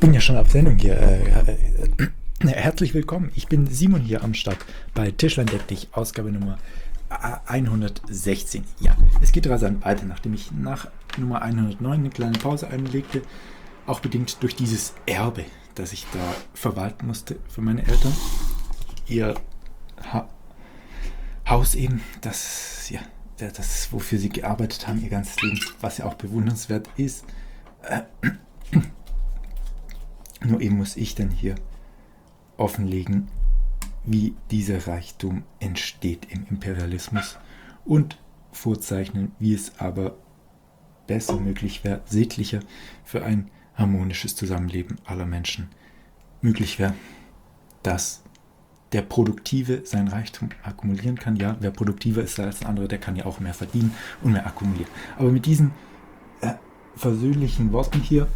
bin ja schon auf Sendung hier. Herzlich willkommen. Ich bin Simon hier am Start bei Tischlein deck dich, Ausgabe Nummer 116. Ja, es geht rasant weiter, nachdem ich nach Nummer 109 eine kleine Pause einlegte, auch bedingt durch dieses Erbe, das ich da verwalten musste für meine Eltern. Ihr Haus eben, das wofür sie gearbeitet haben ihr ganzes Leben, was ja auch bewundernswert ist. Nur eben muss ich dann hier offenlegen, wie dieser Reichtum entsteht im Imperialismus und vorzeichnen, wie es aber besser möglich wäre, sittlicher für ein harmonisches Zusammenleben aller Menschen möglich wäre, dass der Produktive sein Reichtum akkumulieren kann. Ja, wer produktiver ist als ein anderer, der kann ja auch mehr verdienen und mehr akkumulieren. Aber mit diesen versöhnlichen Worten hier,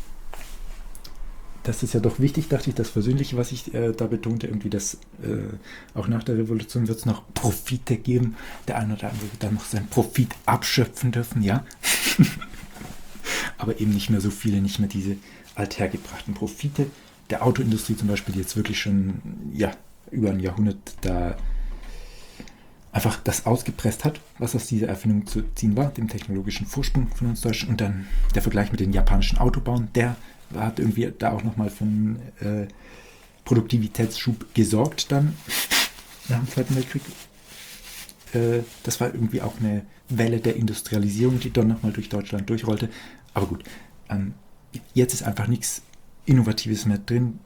das ist ja doch wichtig, dachte ich, das Versöhnliche, was ich da betonte, irgendwie, dass auch nach der Revolution wird es noch Profite geben. Der eine oder andere wird dann noch seinen Profit abschöpfen dürfen, ja. Aber eben nicht mehr so viele, nicht mehr diese althergebrachten Profite. Der Autoindustrie zum Beispiel, die jetzt wirklich schon über ein Jahrhundert da einfach das ausgepresst hat, was aus dieser Erfindung zu ziehen war, dem technologischen Vorsprung von uns Deutschen. Und dann der Vergleich mit den japanischen Autobauern, der hat irgendwie da auch nochmal für einen Produktivitätsschub gesorgt dann nach dem Zweiten Weltkrieg. Das war irgendwie auch eine Welle der Industrialisierung, die dann nochmal durch Deutschland durchrollte. Aber gut, jetzt ist einfach nichts Innovatives mehr drin.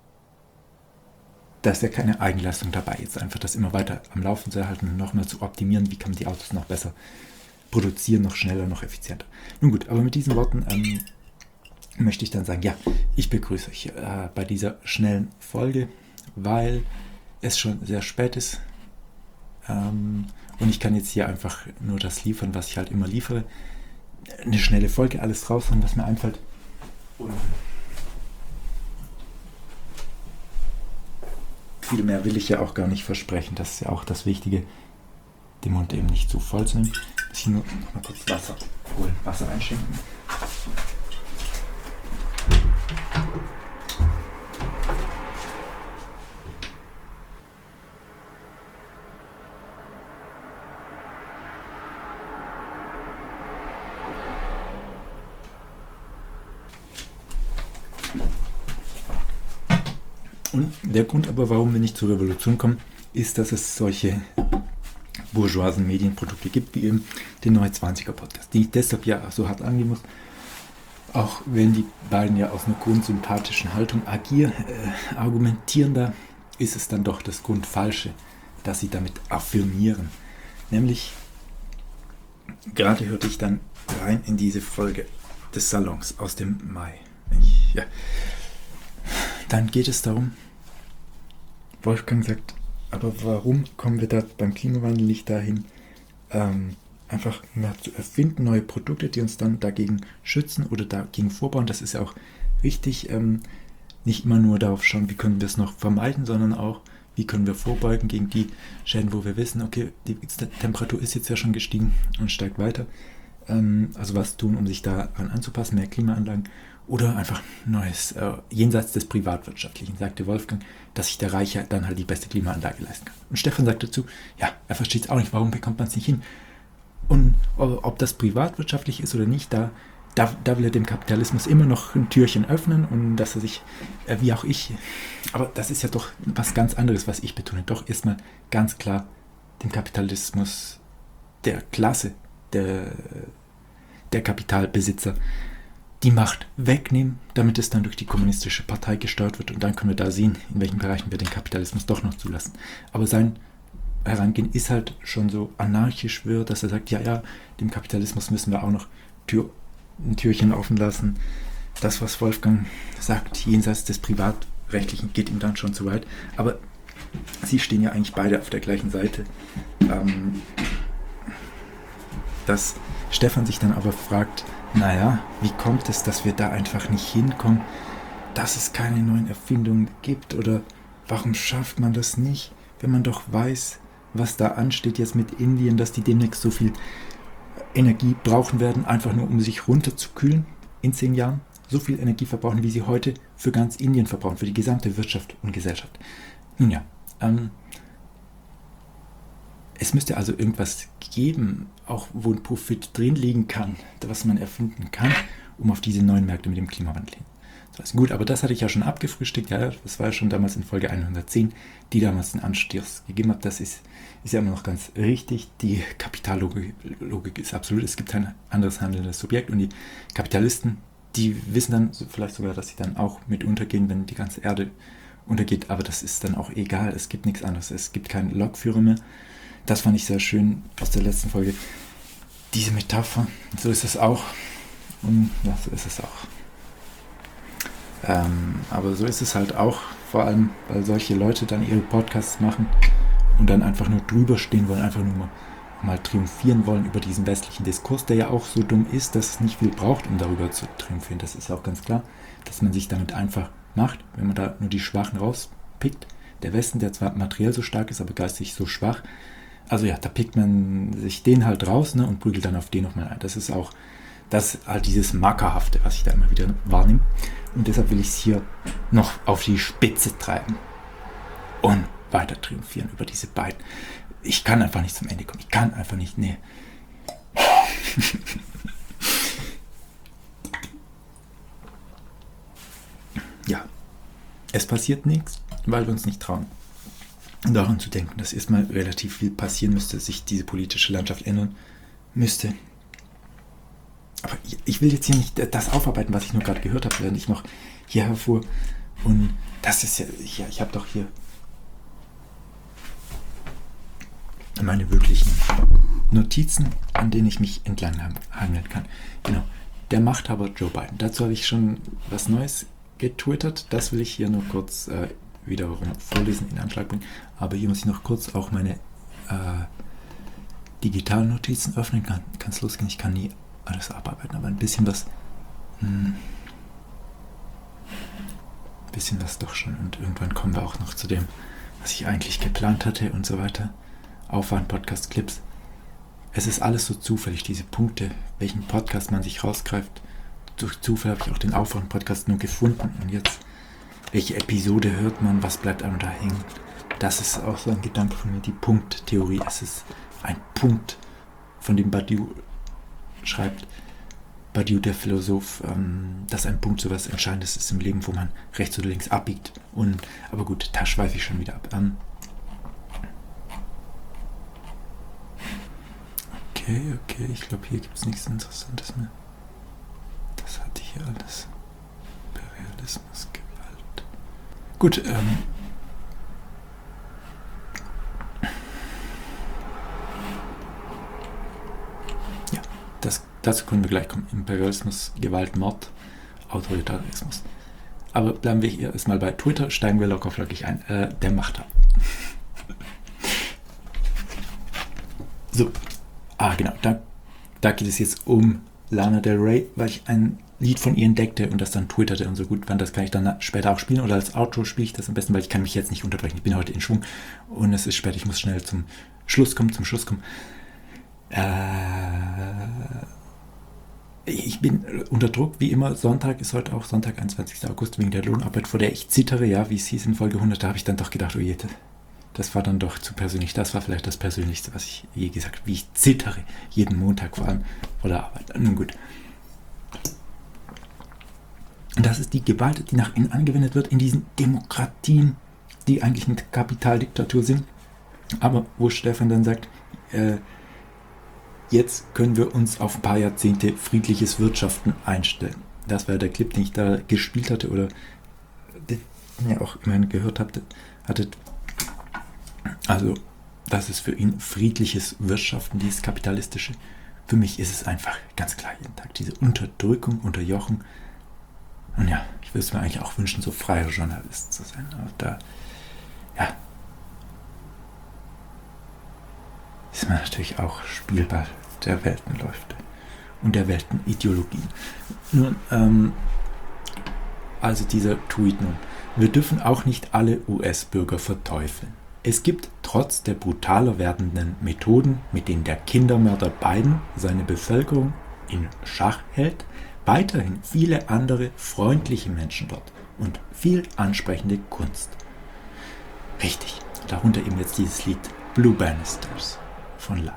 Da ist ja keine Eigenleistung dabei, jetzt einfach das immer weiter am Laufen zu erhalten und nochmal zu optimieren, wie kann man die Autos noch besser produzieren, noch schneller, noch effizienter. Nun gut, aber mit diesen Worten möchte ich dann sagen, ja, ich begrüße euch bei dieser schnellen Folge, weil es schon sehr spät ist und ich kann jetzt hier einfach nur das liefern, was ich halt immer liefere. Eine schnelle Folge, alles raushauen, was mir einfällt. Und viel mehr will ich ja auch gar nicht versprechen, das ist ja auch das Wichtige, den Mund eben nicht zu voll zu nehmen. Ich nur noch mal kurz Wasser holen, Wasser einschenken. Und der Grund aber, warum wir nicht zur Revolution kommen, ist, dass es solche bourgeoisen Medienprodukte gibt, wie eben den Neue 20er Podcast, die ich deshalb ja so hart angehen muss, auch wenn die beiden ja aus einer grundsympathischen Haltung argumentieren, da ist es dann doch das Grundfalsche, dass sie damit affirmieren. Nämlich, gerade hörte ich dann rein in diese Folge des Salons aus dem Mai. Dann geht es darum, Wolfgang sagt, aber warum kommen wir da beim Klimawandel nicht dahin, einfach mehr zu erfinden, neue Produkte, die uns dann dagegen schützen oder dagegen vorbauen. Das ist ja auch wichtig, nicht immer nur darauf schauen, wie können wir es noch vermeiden, sondern auch, wie können wir vorbeugen gegen die Schäden, wo wir wissen, okay, die Temperatur ist jetzt ja schon gestiegen und steigt weiter. Also was tun, um sich daran anzupassen, mehr Klimaanlagen oder einfach Neues, jenseits des Privatwirtschaftlichen, sagte Wolfgang, dass sich der Reiche dann halt die beste Klimaanlage leisten kann. Und Stefan sagt dazu, ja, er versteht es auch nicht, warum bekommt man es nicht hin? Und ob das privatwirtschaftlich ist oder nicht, da will er dem Kapitalismus immer noch ein Türchen öffnen und dass er sich, wie auch ich, aber das ist ja doch was ganz anderes, was ich betone, doch erstmal ganz klar dem Kapitalismus der Klasse, der Kapitalbesitzer, die Macht wegnehmen, damit es dann durch die kommunistische Partei gesteuert wird und dann können wir da sehen, in welchen Bereichen wir den Kapitalismus doch noch zulassen. Aber sein Herangehen ist halt schon so anarchisch wird, dass er sagt, ja, dem Kapitalismus müssen wir auch noch ein Türchen offen lassen. Das, was Wolfgang sagt, jenseits des Privatrechtlichen, geht ihm dann schon zu weit. Aber sie stehen ja eigentlich beide auf der gleichen Seite. Dass Stefan sich dann aber fragt, naja, wie kommt es, dass wir da einfach nicht hinkommen, dass es keine neuen Erfindungen gibt oder warum schafft man das nicht, wenn man doch weiß, was da ansteht jetzt mit Indien, dass die demnächst so viel Energie brauchen werden, einfach nur um sich runterzukühlen in 10 Jahren. so viel Energie verbrauchen, wie sie heute für ganz Indien verbrauchen, für die gesamte Wirtschaft und Gesellschaft. Nun ja, es müsste also irgendwas geben, auch wo ein Profit drin liegen kann, was man erfinden kann, um auf diese neuen Märkte mit dem Klimawandel hin. Das ist gut, aber das hatte ich ja schon abgefrühstückt. Ja, das war ja schon damals in Folge 110, die damals den Anstoß gegeben hat. Das ist ja immer noch ganz richtig. Die Kapitallogik ist absolut. Es gibt kein anderes handelndes Subjekt. Und die Kapitalisten, die wissen dann vielleicht sogar, dass sie dann auch mit untergehen, wenn die ganze Erde untergeht. Aber das ist dann auch egal. Es gibt nichts anderes. Es gibt keinen Lokführer mehr. Das fand ich sehr schön aus der letzten Folge. Diese Metapher, so ist es auch. Und ja, so ist es auch. Aber so ist es halt auch, vor allem, weil solche Leute dann ihre Podcasts machen und dann einfach nur drüber stehen wollen, einfach nur mal triumphieren wollen über diesen westlichen Diskurs, der ja auch so dumm ist, dass es nicht viel braucht, um darüber zu triumphieren. Das ist auch ganz klar, dass man sich damit einfach macht, wenn man da nur die Schwachen rauspickt. Der Westen, der zwar materiell so stark ist, aber geistig so schwach, also ja, da pickt man sich den halt raus, ne, und prügelt dann auf den nochmal ein. Das ist auch halt dieses Mackerhafte, was ich da immer wieder wahrnehme. Und deshalb will ich es hier noch auf die Spitze treiben und weiter triumphieren über diese beiden. Ich kann einfach nicht zum Ende kommen. Ich kann einfach nicht, nee. Ja, es passiert nichts, weil wir uns nicht trauen, daran zu denken, dass erstmal relativ viel passieren müsste, sich diese politische Landschaft ändern müsste. Aber ich will jetzt hier nicht das aufarbeiten, was ich nur gerade gehört habe, während ich noch hier herfuhr. Und das ist ja, ich habe doch hier meine wirklichen Notizen, an denen ich mich entlang hangeln kann. Genau, der Machthaber Joe Biden. Dazu habe ich schon was Neues getwittert. Das will ich hier nur kurz wiederum vorlesen, in Anschlag bringen. Aber hier muss ich noch kurz auch meine digitalen Notizen öffnen. Kann es losgehen? Ich kann nie alles abarbeiten, aber ein bisschen was doch schon, und irgendwann kommen wir auch noch zu dem, was ich eigentlich geplant hatte und so weiter. Aufwand, Podcast, Clips. Es ist alles so zufällig, diese Punkte, welchen Podcast man sich rausgreift. Durch Zufall habe ich auch den Aufwand-Podcast nur gefunden, und jetzt, welche Episode hört man, was bleibt einem da hängen. Das ist auch so ein Gedanke von mir, die Punkttheorie. Es ist ein Punkt, von dem Badiou schreibt, Badiou, der Philosoph, dass ein Punkt so was Entscheidendes ist im Leben, wo man rechts oder links abbiegt. Aber gut, da schweife ich schon wieder ab. Okay, ich glaube, hier gibt es nichts Interessantes mehr. Das hatte ich hier alles. Imperialismus, Gewalt. Gut, dazu können wir gleich kommen. Imperialismus, Gewalt, Mord, Autoritarismus. Aber bleiben wir hier erstmal bei Twitter, steigen wir locker flockig ein. Der Machthaber. So, genau, da geht es jetzt um Lana Del Rey, weil ich ein Lied von ihr entdeckte und das dann twitterte und so. Gut, wann das kann ich dann später auch spielen, oder als Outro spiele ich das am besten, weil ich kann mich jetzt nicht unterbrechen. Ich bin heute in Schwung und es ist spät, ich muss schnell zum Schluss kommen. Ich bin unter Druck, wie immer. Sonntag ist heute auch Sonntag, 21. August, wegen der Lohnarbeit, vor der ich zittere, ja, wie es hieß in Folge 100, da habe ich dann doch gedacht, oh je, das war dann doch zu persönlich. Das war vielleicht das Persönlichste, was ich je gesagt habe, wie ich zittere, jeden Montag vor allem vor der Arbeit. Nun gut. Und das ist die Gewalt, die nach innen angewendet wird in diesen Demokratien, die eigentlich eine Kapitaldiktatur sind, aber wo Stefan dann sagt, jetzt können wir uns auf ein paar Jahrzehnte friedliches Wirtschaften einstellen. Das war der Clip, den ich da gespielt hatte oder den ihr auch immerhin gehört hattet. Also, das ist für ihn friedliches Wirtschaften, dieses kapitalistische. Für mich ist es einfach ganz klar jeden Tag diese Unterdrückung, Unterjochen. Und ja, ich würde es mir eigentlich auch wünschen, so freier Journalist zu sein. Aber da, ja, ist man natürlich auch Spielball der Weltenläufe und der Weltenideologien. Nun, also dieser Tweet nun. Wir dürfen auch nicht alle US-Bürger verteufeln. Es gibt trotz der brutaler werdenden Methoden, mit denen der Kindermörder Biden seine Bevölkerung in Schach hält, weiterhin viele andere freundliche Menschen dort und viel ansprechende Kunst. Richtig, darunter eben jetzt dieses Lied Blue Bannisters von Lana.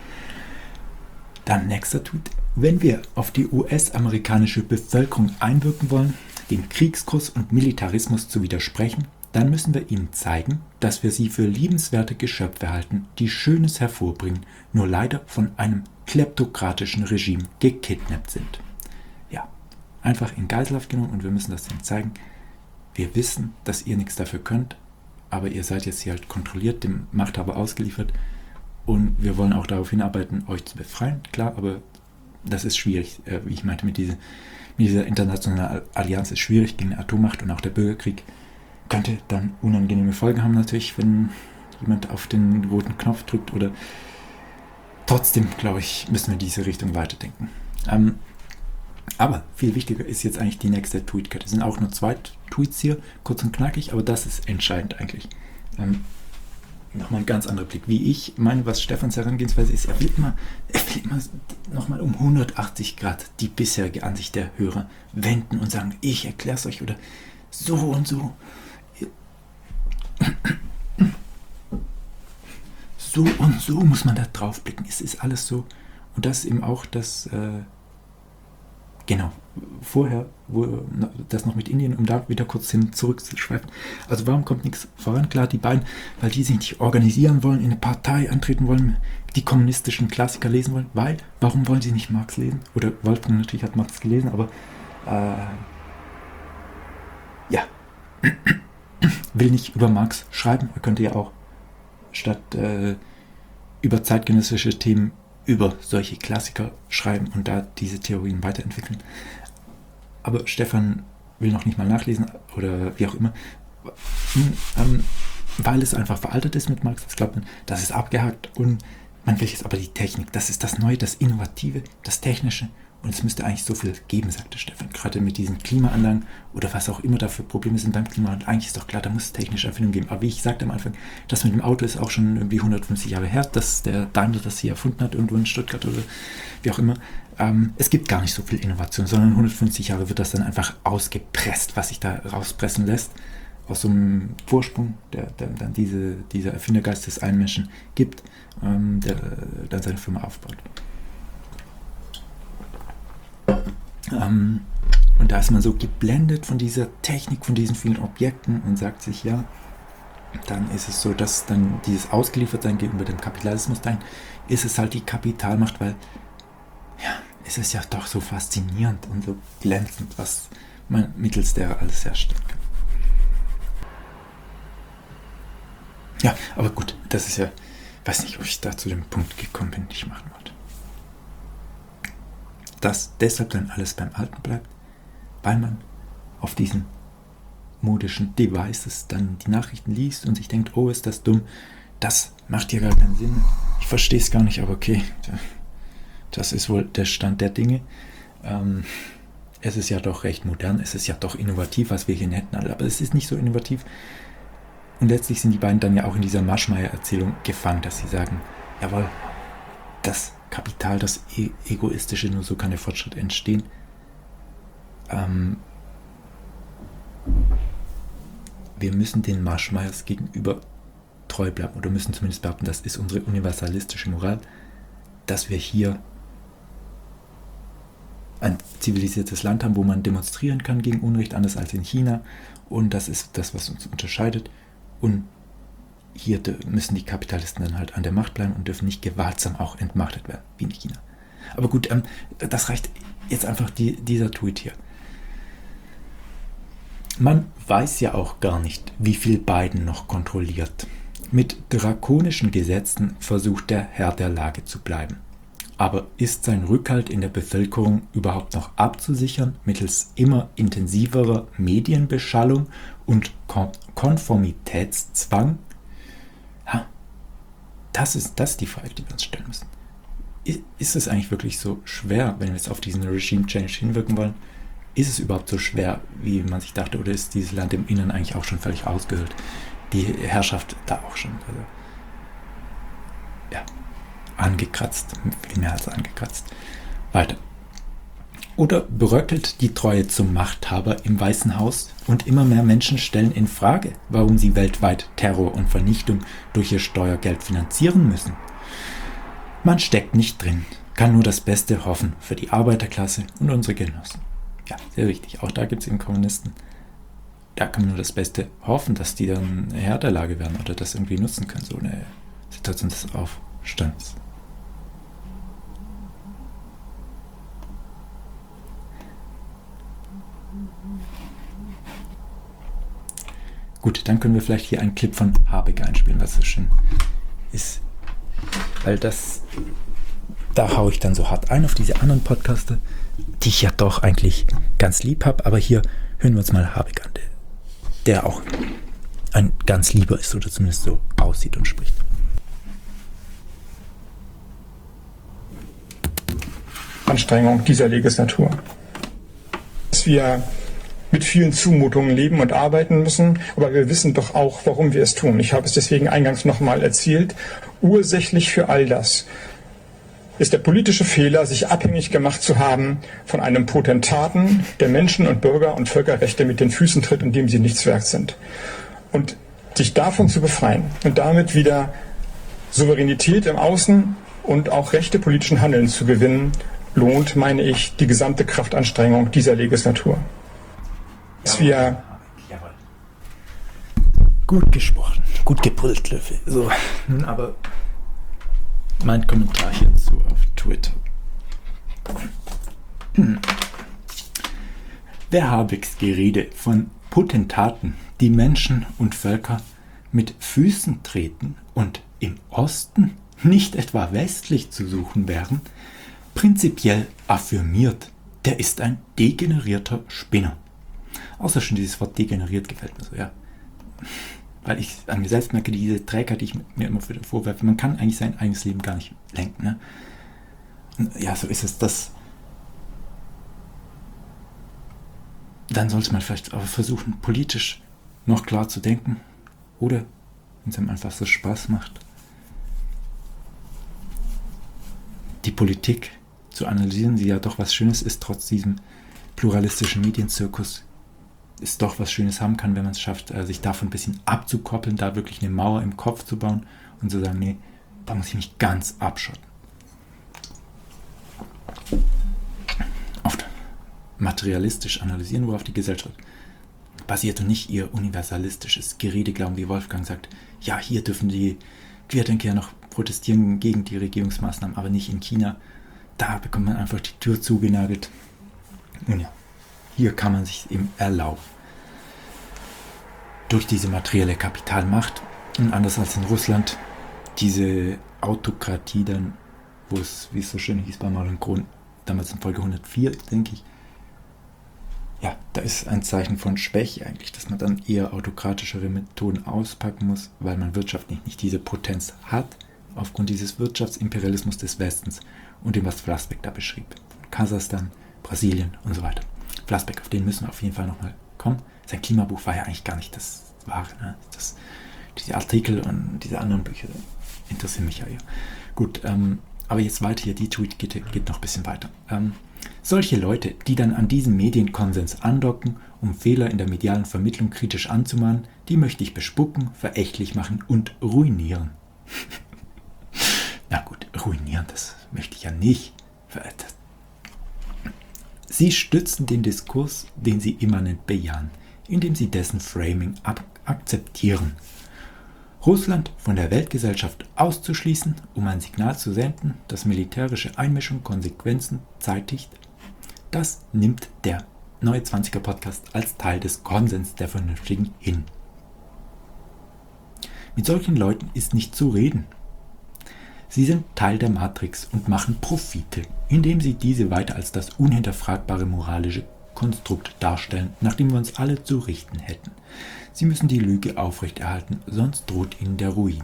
Dann nächster Tweet. Wenn wir auf die US-amerikanische Bevölkerung einwirken wollen, dem Kriegskurs und Militarismus zu widersprechen, dann müssen wir ihnen zeigen, dass wir sie für liebenswerte Geschöpfe halten, die Schönes hervorbringen, nur leider von einem kleptokratischen Regime gekidnappt sind. Ja, einfach in Geiselhaft genommen und wir müssen das denen zeigen. Wir wissen, dass ihr nichts dafür könnt, aber ihr seid jetzt hier halt kontrolliert, dem Machthaber ausgeliefert und wir wollen auch darauf hinarbeiten, euch zu befreien, klar, aber das ist schwierig, wie ich meinte, mit dieser internationalen Allianz ist schwierig gegen eine Atommacht und auch der Bürgerkrieg könnte dann unangenehme Folgen haben natürlich, wenn jemand auf den roten Knopf drückt oder trotzdem, glaube ich, müssen wir diese Richtung weiterdenken. Aber viel wichtiger ist jetzt eigentlich die nächste Tweetkette. Es sind auch nur 2 Tweets hier, kurz und knackig, aber das ist entscheidend eigentlich. Nochmal ein ganz anderer Blick. Wie ich meine, was Stefans Herangehensweise ist, er will immer nochmal um 180 Grad die bisherige Ansicht der Hörer wenden und sagen, ich erkläre es euch oder so und so. So und so muss man da drauf blicken. Es ist alles so. Und das ist eben auch das, genau, vorher, wo das noch mit Indien, um da wieder kurz hin zurückzuschweifen. Also warum kommt nichts voran? Klar, die beiden, weil die sich nicht organisieren wollen, in eine Partei antreten wollen, die kommunistischen Klassiker lesen wollen. Warum wollen sie nicht Marx lesen? Oder Wolfgang natürlich hat Marx gelesen, aber ja, will nicht über Marx schreiben. Er könnte ja auch statt über zeitgenössische Themen über solche Klassiker schreiben und da diese Theorien weiterentwickeln. Aber Stefan will noch nicht mal nachlesen oder wie auch immer, weil es einfach veraltet ist mit Marx. Das glaubt man, das ist abgehakt und man will jetzt aber die Technik. Das ist das Neue, das Innovative, das Technische und es müsste eigentlich so viel geben, sagte Stefan. Gerade mit diesen Klimaanlagen oder was auch immer da für Probleme sind beim Klimawandel. Eigentlich ist doch klar, da muss es technische Erfindungen geben. Aber wie ich sagte am Anfang, das mit dem Auto ist auch schon irgendwie 150 Jahre her, dass der Daimler das hier erfunden hat, irgendwo in Stuttgart oder wie auch immer. Es gibt gar nicht so viel Innovation, sondern 150 Jahre wird das dann einfach ausgepresst, was sich da rauspressen lässt. Aus so einem Vorsprung, der dann dieser Erfindergeist des einen Menschen gibt, der dann seine Firma aufbaut. Und da ist man so geblendet von dieser Technik, von diesen vielen Objekten und sagt sich, ja, dann ist es so, dass dann dieses Ausgeliefertsein gegenüber dem Kapitalismus, dann ist es halt die Kapitalmacht, weil ja, es ist ja doch so faszinierend und so glänzend, was man mittels der alles herstellen kann. Ja, aber gut, das ist ja, weiß nicht, ob ich da zu dem Punkt gekommen bin, den ich machen wollte. Dass deshalb dann alles beim Alten bleibt, weil man auf diesen modischen Devices dann die Nachrichten liest und sich denkt, oh, ist das dumm, das macht ja gar keinen Sinn. Ich verstehe es gar nicht, aber okay, das ist wohl der Stand der Dinge. Es ist ja doch recht modern, es ist ja doch innovativ, was wir hier hätten, aber es ist nicht so innovativ. Und letztlich sind die beiden dann ja auch in dieser Maschmeyer-Erzählung gefangen, dass sie sagen, jawohl, das Kapital, das Egoistische, nur so kann der Fortschritt entstehen. Wir müssen den Maschmeyers gegenüber treu bleiben oder müssen zumindest behaupten, das ist unsere universalistische Moral, dass wir hier ein zivilisiertes Land haben, wo man demonstrieren kann gegen Unrecht, anders als in China, und das ist das, was uns unterscheidet. Und hier müssen die Kapitalisten dann halt an der Macht bleiben und dürfen nicht gewaltsam auch entmachtet werden, wie in China. Aber gut, das reicht jetzt einfach dieser Tweet hier. Man weiß ja auch gar nicht, wie viel Biden noch kontrolliert. Mit drakonischen Gesetzen versucht der Herr der Lage zu bleiben. Aber ist sein Rückhalt in der Bevölkerung überhaupt noch abzusichern mittels immer intensiverer Medienbeschallung und Konformitätszwang? Ja, das ist die Frage, die wir uns stellen müssen. Ist es eigentlich wirklich so schwer, wenn wir jetzt auf diesen Regime-Change hinwirken wollen? Ist es überhaupt so schwer, wie man sich dachte, oder ist dieses Land im Inneren eigentlich auch schon völlig ausgehöhlt? Die Herrschaft da auch schon, also, ja, angekratzt, viel mehr als angekratzt. Weiter. Oder bröckelt die Treue zum Machthaber im Weißen Haus und immer mehr Menschen stellen in Frage, warum sie weltweit Terror und Vernichtung durch ihr Steuergeld finanzieren müssen? Man steckt nicht drin, kann nur das Beste hoffen für die Arbeiterklasse und unsere Genossen. Ja, sehr wichtig. Auch da gibt es eben Kommunisten. Da kann man nur das Beste hoffen, dass die dann Herr der Lage werden oder das irgendwie nutzen können, so eine Situation des Aufstands. Gut, dann können wir vielleicht hier einen Clip von Habeck einspielen, was so schön ist. Weil da haue ich dann so hart ein auf diese anderen Podcaster, die ich ja doch eigentlich ganz lieb habe. Aber hier hören wir uns mal Habeck an, der auch ein ganz Lieber ist oder zumindest so aussieht und spricht. Anstrengung dieser Legislatur. Dass wir mit vielen Zumutungen leben und arbeiten müssen, aber wir wissen doch auch, warum wir es tun. Ich habe es deswegen eingangs nochmal erzählt. Ursächlich für all das ist der politische Fehler, sich abhängig gemacht zu haben von einem Potentaten, der Menschen und Bürger und Völkerrechte mit den Füßen tritt, indem sie nichts wert sind. Und sich davon zu befreien und damit wieder Souveränität im Außen und auch Rechte politischen Handelns zu gewinnen, lohnt, meine ich, die gesamte Kraftanstrengung dieser Legislatur. Dass wir gut gesprochen, gut gepult, Löffel. So, nun aber mein Kommentar hierzu auf Twitter. Wer Habecks Gerede von Potentaten, die Menschen und Völker mit Füßen treten und im Osten, nicht etwa westlich zu suchen wären, prinzipiell affirmiert, der ist ein degenerierter Spinner. Außer schon dieses Wort degeneriert gefällt mir so, ja. Weil ich an mir selbst merke, diese Trägheit, die ich mir immer wieder vorwerfe, man kann eigentlich sein eigenes Leben gar nicht lenken. Ne? Und ja, so ist es. Dann sollte man vielleicht aber versuchen, politisch noch klar zu denken. Oder, wenn es einem einfach so Spaß macht, die Politik zu analysieren, die ja doch was Schönes ist, trotz diesem pluralistischen Medienzirkus, ist doch was Schönes haben kann, wenn man es schafft, sich davon ein bisschen abzukoppeln, da wirklich eine Mauer im Kopf zu bauen und zu sagen, nee, da muss ich mich ganz abschotten. Oft materialistisch analysieren, worauf die Gesellschaft basiert und nicht ihr universalistisches Gerede glauben, wie Wolfgang sagt, ja, hier dürfen die Querdenker ja noch protestieren gegen die Regierungsmaßnahmen, aber nicht in China. Da bekommt man einfach die Tür zugenagelt. Und ja, hier kann man sich eben erlauben. Durch diese materielle Kapitalmacht und anders als in Russland, diese Autokratie dann, wo es, wie es so schön hieß bei Marlon Kron, damals in Folge 104, denke ich, ja, da ist ein Zeichen von Schwäche eigentlich, dass man dann eher autokratischere Methoden auspacken muss, weil man wirtschaftlich nicht diese Potenz hat, aufgrund dieses Wirtschaftsimperialismus des Westens und dem, was Flassbeck da beschrieb. Kasachstan, Brasilien und so weiter. Flassbeck, auf den müssen wir auf jeden Fall nochmal kommen. Sein Klimabuch war ja eigentlich gar nicht das Wahre. Ne? Diese Artikel und diese anderen Bücher interessieren mich ja eher. Gut, aber jetzt weiter hier, die Tweet geht noch ein bisschen weiter. Solche Leute, die dann an diesem Medienkonsens andocken, um Fehler in der medialen Vermittlung kritisch anzumahnen, die möchte ich bespucken, verächtlich machen und ruinieren. Na gut, ruinieren, das möchte ich ja nicht. Sie stützen den Diskurs, den sie immanent bejahen, indem sie dessen Framing akzeptieren. Russland von der Weltgesellschaft auszuschließen, um ein Signal zu senden, dass militärische Einmischung Konsequenzen zeitigt, das nimmt der Neue 20er Podcast als Teil des Konsens der Vernünftigen hin. Mit solchen Leuten ist nicht zu reden. Sie sind Teil der Matrix und machen Profite, indem sie diese weiter als das unhinterfragbare moralische Konstrukt darstellen, nach dem wir uns alle zu richten hätten. Sie müssen die Lüge aufrechterhalten, sonst droht ihnen der Ruin.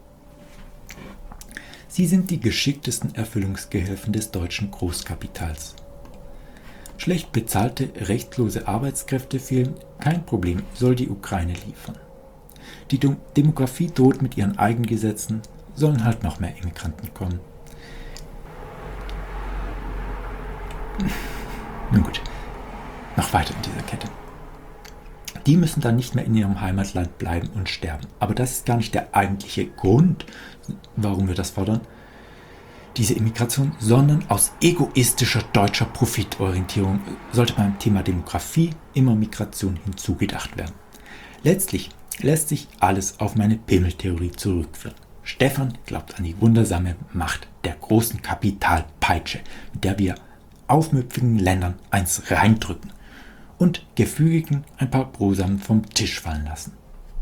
Sie sind die geschicktesten Erfüllungsgehilfen des deutschen Großkapitals. Schlecht bezahlte, rechtslose Arbeitskräfte fehlen, kein Problem, soll die Ukraine liefern. Die Demografie droht mit ihren Eigengesetzen, sollen halt noch mehr Immigranten kommen. Nun gut, noch weiter in dieser Kette. Die müssen dann nicht mehr in ihrem Heimatland bleiben und sterben. Aber das ist gar nicht der eigentliche Grund, warum wir das fordern, diese Immigration, sondern aus egoistischer deutscher Profitorientierung sollte beim Thema Demografie immer Migration hinzugedacht werden. Letztlich lässt sich alles auf meine Pimmeltheorie zurückführen. Stefan glaubt an die wundersame Macht der großen Kapitalpeitsche, mit der wir aufmüpfigen Ländern eins reindrücken und gefügigen ein paar Brosamen vom Tisch fallen lassen.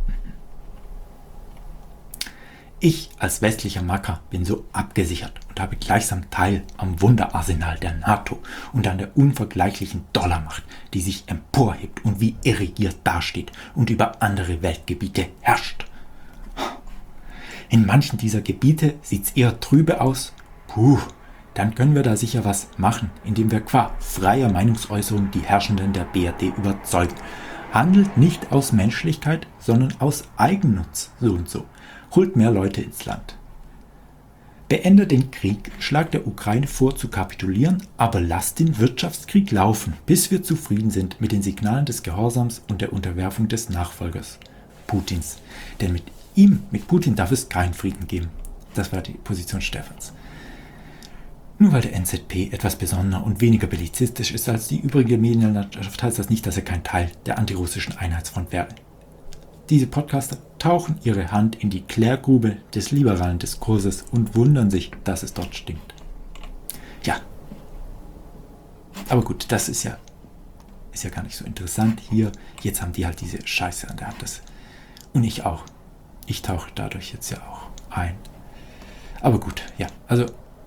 Ich als westlicher Macker bin so abgesichert und habe gleichsam Teil am Wunderarsenal der NATO und an der unvergleichlichen Dollarmacht, die sich emporhebt und wie irrigiert dasteht und über andere Weltgebiete herrscht. In manchen dieser Gebiete sieht's eher trübe aus. Dann können wir da sicher was machen, indem wir qua freier Meinungsäußerung die Herrschenden der BRD überzeugen. Handelt nicht aus Menschlichkeit, sondern aus Eigennutz, so und so. Holt mehr Leute ins Land. Beendet den Krieg, schlagt der Ukraine vor zu kapitulieren, aber lasst den Wirtschaftskrieg laufen, bis wir zufrieden sind mit den Signalen des Gehorsams und der Unterwerfung des Nachfolgers, Putins. Denn mit Putin darf es keinen Frieden geben. Das war die Position Stefans. Nur weil der NZP etwas besonderer und weniger bellizistisch ist als die übrige Medienlandschaft, heißt das nicht, dass er kein Teil der antirussischen Einheitsfront wäre. Diese Podcaster tauchen ihre Hand in die Klärgrube des liberalen Diskurses und wundern sich, dass es dort stinkt. Ja, aber gut, das ist ja gar nicht so interessant hier. Jetzt haben die halt diese Scheiße an der Hand. Und ich auch. Ich tauche dadurch jetzt ja auch ein. Aber gut, ja, also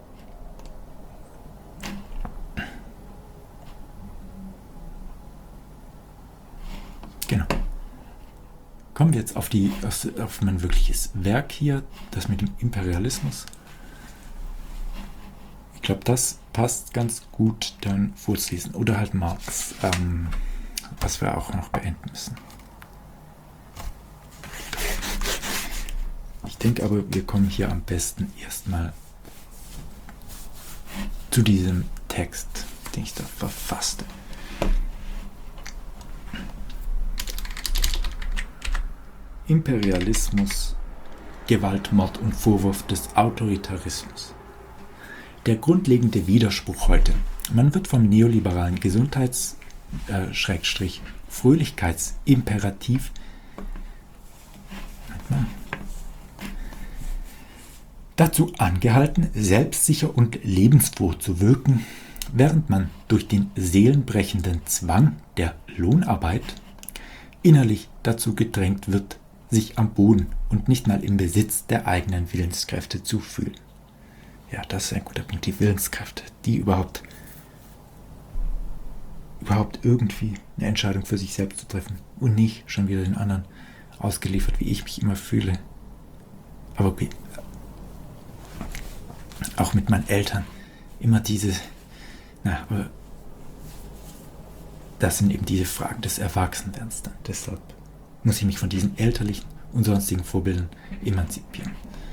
genau. Kommen wir jetzt auf mein wirkliches Werk hier, das mit dem Imperialismus. Ich glaube, das passt ganz gut dann vorzulesen. Oder halt Marx, was wir auch noch beenden müssen. Ich denke aber, wir kommen hier am besten erstmal zu diesem Text, den ich da verfasste. Imperialismus, Gewalt, Mord und Vorwurf des Autoritarismus. Der grundlegende Widerspruch heute. Man wird vom neoliberalen Fröhlichkeitsimperativ dazu angehalten, selbstsicher und lebensfroh zu wirken, während man durch den seelenbrechenden Zwang der Lohnarbeit innerlich dazu gedrängt wird, sich am Boden und nicht mal im Besitz der eigenen Willenskräfte zu fühlen. Ja, das ist ein guter Punkt, die Willenskräfte, die überhaupt irgendwie eine Entscheidung für sich selbst zu treffen und nicht schon wieder den anderen ausgeliefert, wie ich mich immer fühle. Aber okay, auch mit meinen Eltern immer aber das sind eben diese Fragen des Erwachsenwerdens dann. Deshalb muss ich mich von diesen elterlichen und sonstigen Vorbildern emanzipieren.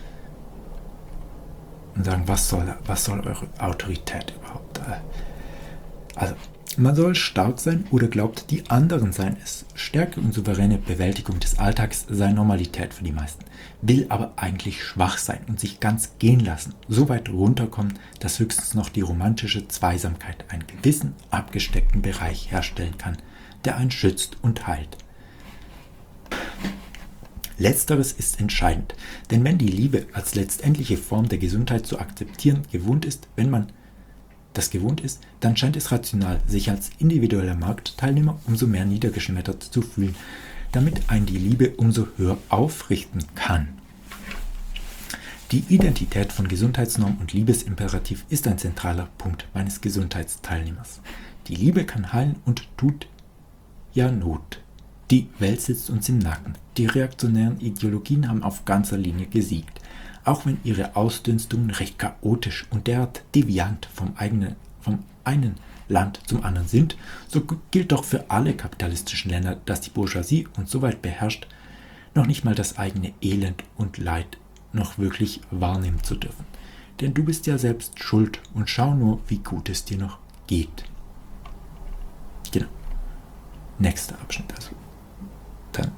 Und sagen, was soll eure Autorität überhaupt? Also, man soll stark sein oder glaubt, die anderen seien es. Stärke und souveräne Bewältigung des Alltags sei Normalität für die meisten. Will aber eigentlich schwach sein und sich ganz gehen lassen. So weit runterkommen, dass höchstens noch die romantische Zweisamkeit einen gewissen abgesteckten Bereich herstellen kann, der einen schützt und heilt. Letzteres ist entscheidend, denn wenn die Liebe als letztendliche Form der Gesundheit zu akzeptieren wenn man das gewohnt ist, dann scheint es rational, sich als individueller Marktteilnehmer umso mehr niedergeschmettert zu fühlen, damit einen die Liebe umso höher aufrichten kann. Die Identität von Gesundheitsnorm und Liebesimperativ ist ein zentraler Punkt meines Gesundheitsteilnehmers. Die Liebe kann heilen und tut ja Not. Die Welt sitzt uns im Nacken. Die reaktionären Ideologien haben auf ganzer Linie gesiegt. Auch wenn ihre Ausdünstungen recht chaotisch und derart deviant vom einen Land zum anderen sind, so gilt doch für alle kapitalistischen Länder, dass die Bourgeoisie uns so weit beherrscht, noch nicht mal das eigene Elend und Leid noch wirklich wahrnehmen zu dürfen. Denn du bist ja selbst schuld und schau nur, wie gut es dir noch geht. Nächster Abschnitt. Also dann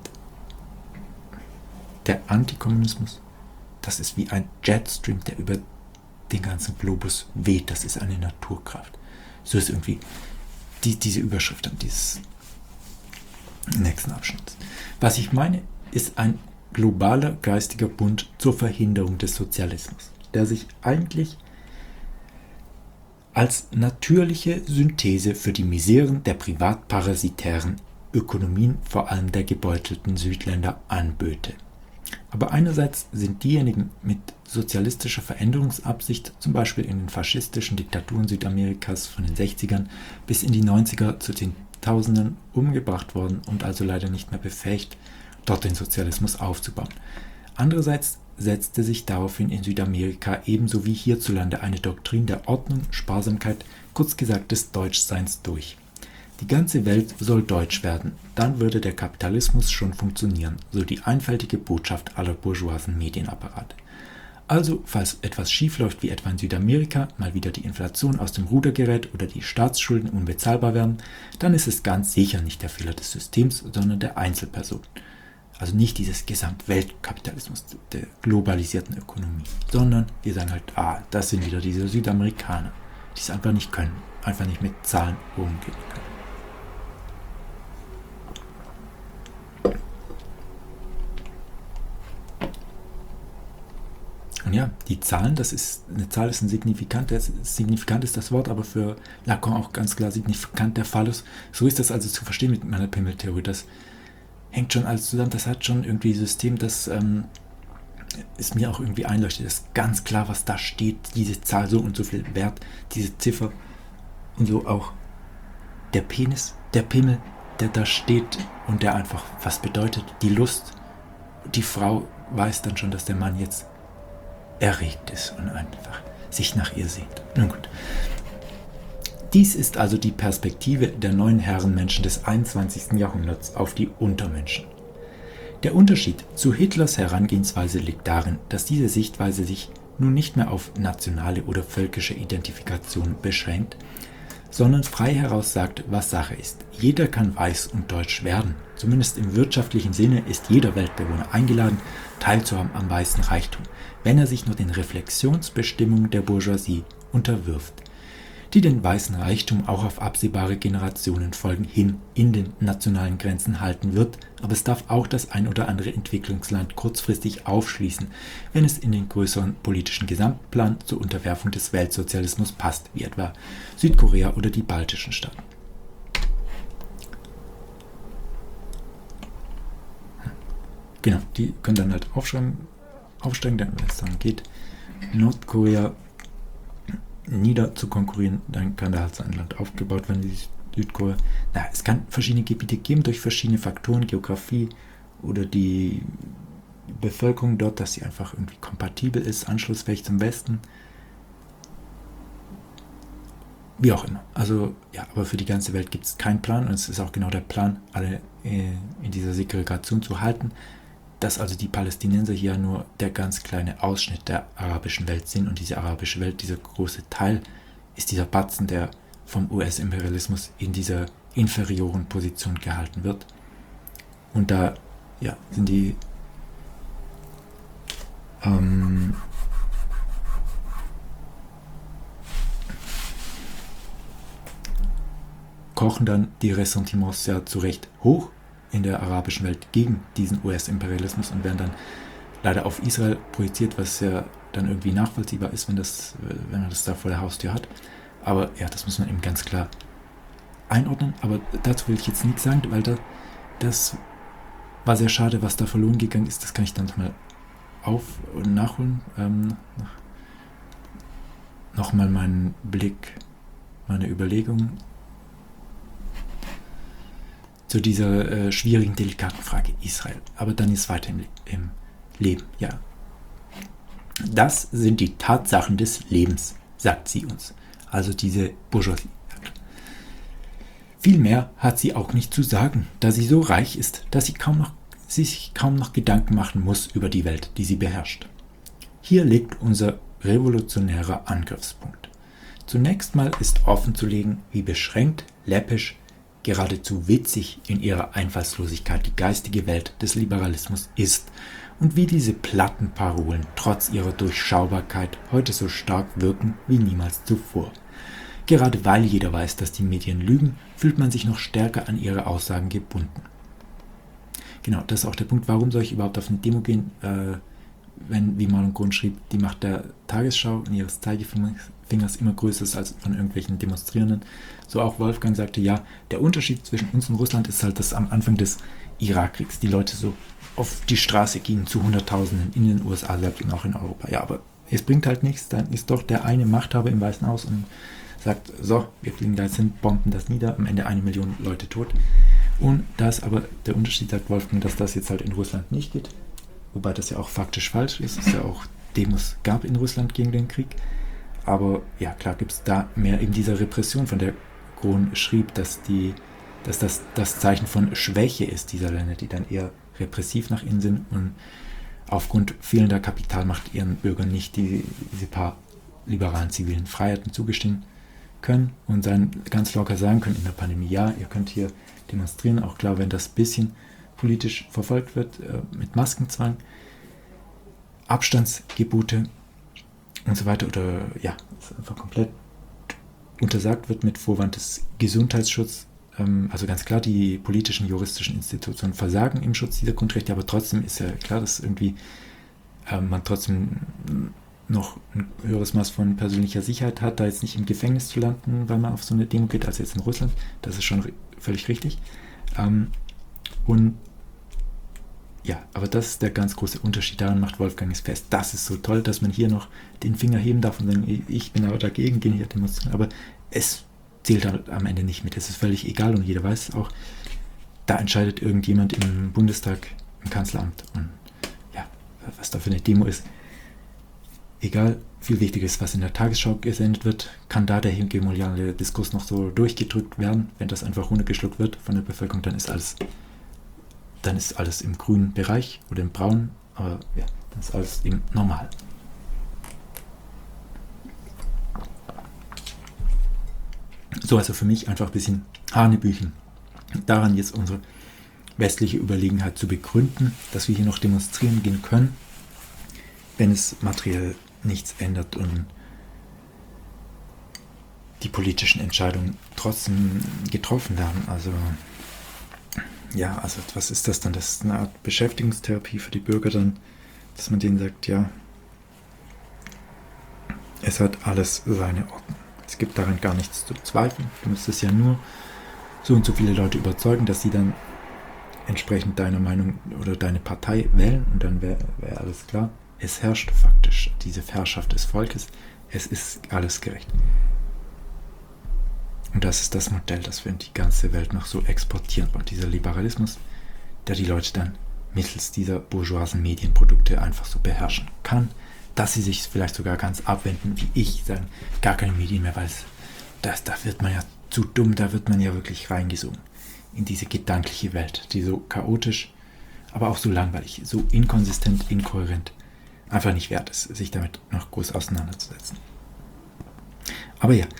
der Antikommunismus, das ist wie ein Jetstream, der über den ganzen Globus weht. Das ist eine Naturkraft. So ist irgendwie diese Überschrift an dieses nächsten Abschnitts. Was ich meine, ist ein globaler geistiger Bund zur Verhinderung des Sozialismus, der sich eigentlich als natürliche Synthese für die Miseren der privatparasitären Ökonomien, vor allem der gebeutelten Südländer, anböte. Aber einerseits sind diejenigen mit sozialistischer Veränderungsabsicht, zum Beispiel in den faschistischen Diktaturen Südamerikas von den 60ern bis in die 90er zu Zehntausenden umgebracht worden und also leider nicht mehr befähigt, dort den Sozialismus aufzubauen. Andererseits setzte sich daraufhin in Südamerika ebenso wie hierzulande eine Doktrin der Ordnung, Sparsamkeit, kurz gesagt des Deutschseins durch. Die ganze Welt soll deutsch werden, dann würde der Kapitalismus schon funktionieren, so die einfältige Botschaft aller bourgeoisen Medienapparate. Also, falls etwas schiefläuft wie etwa in Südamerika, mal wieder die Inflation aus dem Ruder gerät oder die Staatsschulden unbezahlbar werden, dann ist es ganz sicher nicht der Fehler des Systems, sondern der Einzelperson. Also nicht dieses Gesamtweltkapitalismus der globalisierten Ökonomie, sondern wir sagen halt, das sind wieder diese Südamerikaner, die es einfach nicht können, einfach nicht mit Zahlen umgehen können. Und ja, die Zahlen, eine Zahl ist signifikant ist das Wort, aber für Lacan auch ganz klar signifikant der Fall ist. So ist das also zu verstehen mit meiner Pimmeltheorie. Das hängt schon alles zusammen, das hat schon irgendwie ein System, das ist mir auch irgendwie einleuchtet. Das ist ganz klar, was da steht, diese Zahl so und so viel wert, diese Ziffer und so auch der Penis, der Pimmel, der da steht und der einfach was bedeutet, die Lust. Die Frau weiß dann schon, dass der Mann jetzt erregt ist und einfach sich nach ihr sehnt. Nun gut. Dies ist also die Perspektive der neuen Herrenmenschen des 21. Jahrhunderts auf die Untermenschen. Der Unterschied zu Hitlers Herangehensweise liegt darin, dass diese Sichtweise sich nun nicht mehr auf nationale oder völkische Identifikation beschränkt, sondern frei heraus sagt, was Sache ist. Jeder kann weiß und deutsch werden. Zumindest im wirtschaftlichen Sinne ist jeder Weltbewohner eingeladen, teilzuhaben am weißen Reichtum, wenn er sich nur den Reflexionsbestimmungen der Bourgeoisie unterwirft, die den weißen Reichtum auch auf absehbare Generationenfolgen hin in den nationalen Grenzen halten wird, aber es darf auch das ein oder andere Entwicklungsland kurzfristig aufschließen, wenn es in den größeren politischen Gesamtplan zur Unterwerfung des Weltsozialismus passt, wie etwa Südkorea oder die baltischen Staaten. Genau, die können dann halt aufsteigen, wenn es dann geht, Nordkorea nieder zu konkurrieren, dann kann da halt sein Land aufgebaut werden, wie Südkorea. Es kann verschiedene Gebiete geben, durch verschiedene Faktoren, Geografie oder die Bevölkerung dort, dass sie einfach irgendwie kompatibel ist, anschlussfähig zum Westen. Wie auch immer. Also, ja, aber für die ganze Welt gibt es keinen Plan und es ist auch genau der Plan, alle in dieser Segregation zu halten, dass also die Palästinenser hier nur der ganz kleine Ausschnitt der arabischen Welt sind und diese arabische Welt, dieser große Teil, ist dieser Batzen, der vom US-Imperialismus in dieser inferioren Position gehalten wird. Und da sind die kochen dann die Ressentiments ja zu Recht hoch in der arabischen Welt gegen diesen US-Imperialismus und werden dann leider auf Israel projiziert, was ja dann irgendwie nachvollziehbar ist, wenn man das da vor der Haustür hat. Aber ja, das muss man eben ganz klar einordnen. Aber dazu will ich jetzt nichts sagen, weil das war sehr schade, was da verloren gegangen ist. Das kann ich dann nochmal nachholen. Nochmal meinen Blick, meine Überlegungen zu dieser schwierigen, delikaten Frage Israel. Aber dann ist weiter im Leben. Ja. Das sind die Tatsachen des Lebens, sagt sie uns. Also diese Bourgeoisie. Viel mehr hat sie auch nicht zu sagen, da sie so reich ist, dass sie sich kaum noch Gedanken machen muss über die Welt, die sie beherrscht. Hier liegt unser revolutionärer Angriffspunkt. Zunächst mal ist offenzulegen, wie beschränkt, läppisch geradezu witzig in ihrer Einfallslosigkeit die geistige Welt des Liberalismus ist und wie diese platten Parolen trotz ihrer Durchschaubarkeit heute so stark wirken wie niemals zuvor. Gerade weil jeder weiß, dass die Medien lügen, fühlt man sich noch stärker an ihre Aussagen gebunden. Genau, das ist auch der Punkt, warum soll ich überhaupt auf eine Demo gehen, wenn, wie Marlon Grund schrieb, die Macht der Tagesschau und ihres Zeigefingers immer größer ist als von irgendwelchen Demonstrierenden. So auch Wolfgang sagte, ja, der Unterschied zwischen uns und Russland ist halt, dass am Anfang des Irakkriegs die Leute so auf die Straße gingen zu Hunderttausenden in den USA selbst und auch in Europa. Ja, aber es bringt halt nichts, dann ist doch der eine Machthaber im Weißen Haus und sagt, so, wir fliegen da jetzt hin, bomben das nieder, am Ende 1 Million Leute tot. Und da ist aber der Unterschied, sagt Wolfgang, dass das jetzt halt in Russland nicht geht, wobei das ja auch faktisch falsch ist, es ja auch Demos gab in Russland gegen den Krieg, aber ja, klar gibt es da mehr eben dieser Repression, von der Grohn schrieb, dass das Zeichen von Schwäche ist dieser Länder, die dann eher repressiv nach innen sind und aufgrund fehlender Kapitalmacht ihren Bürgern nicht diese paar liberalen zivilen Freiheiten zugestehen können und dann ganz locker sagen können in der Pandemie, ja, ihr könnt hier demonstrieren, auch klar, wenn das ein bisschen politisch verfolgt wird, mit Maskenzwang, Abstandsgebote und so weiter, oder ja, es einfach komplett untersagt wird mit Vorwand des Gesundheitsschutzes. Also ganz klar, die politischen, juristischen Institutionen versagen im Schutz dieser Grundrechte, aber trotzdem ist ja klar, dass irgendwie man trotzdem noch ein höheres Maß von persönlicher Sicherheit hat, da jetzt nicht im Gefängnis zu landen, weil man auf so eine Demo geht, als jetzt in Russland. Das ist schon völlig richtig. Und ja, aber das ist der ganz große Unterschied. Daran macht Wolfgang es fest. Das ist so toll, dass man hier noch den Finger heben darf und sagen, ich bin aber dagegen, gehe nicht demonstrieren. Aber es zählt halt am Ende nicht mit. Es ist völlig egal und jeder weiß es auch. Da entscheidet irgendjemand im Bundestag, im Kanzleramt. Und ja, was da für eine Demo ist, egal, viel wichtiger ist, was in der Tagesschau gesendet wird, kann da der hegemoniale Diskurs noch so durchgedrückt werden. Wenn das einfach runtergeschluckt wird von der Bevölkerung, dann ist alles im grünen Bereich oder im braunen, aber ja, dann ist alles eben normal. So, also für mich einfach ein bisschen Hanebüchen. Daran jetzt unsere westliche Überlegenheit zu begründen, dass wir hier noch demonstrieren gehen können, wenn es materiell nichts ändert und die politischen Entscheidungen trotzdem getroffen werden. Also ja, also was ist das dann? Das ist eine Art Beschäftigungstherapie für die Bürger dann, dass man denen sagt, ja, es hat alles seine Ordnung. Es gibt daran gar nichts zu zweifeln. Du müsstest ja nur so und so viele Leute überzeugen, dass sie dann entsprechend deiner Meinung oder deine Partei wählen und dann wäre alles klar. Es herrscht faktisch diese Herrschaft des Volkes. Es ist alles gerecht. Und das ist das Modell, das wir in die ganze Welt noch so exportieren wollen. Dieser Liberalismus, der die Leute dann mittels dieser bourgeoisen Medienprodukte einfach so beherrschen kann, dass sie sich vielleicht sogar ganz abwenden, wie ich, sagen, gar keine Medien mehr, weil da wird man ja zu dumm, da wird man ja wirklich reingesogen in diese gedankliche Welt, die so chaotisch, aber auch so langweilig, so inkonsistent, inkohärent, einfach nicht wert ist, sich damit noch groß auseinanderzusetzen. Aber ja,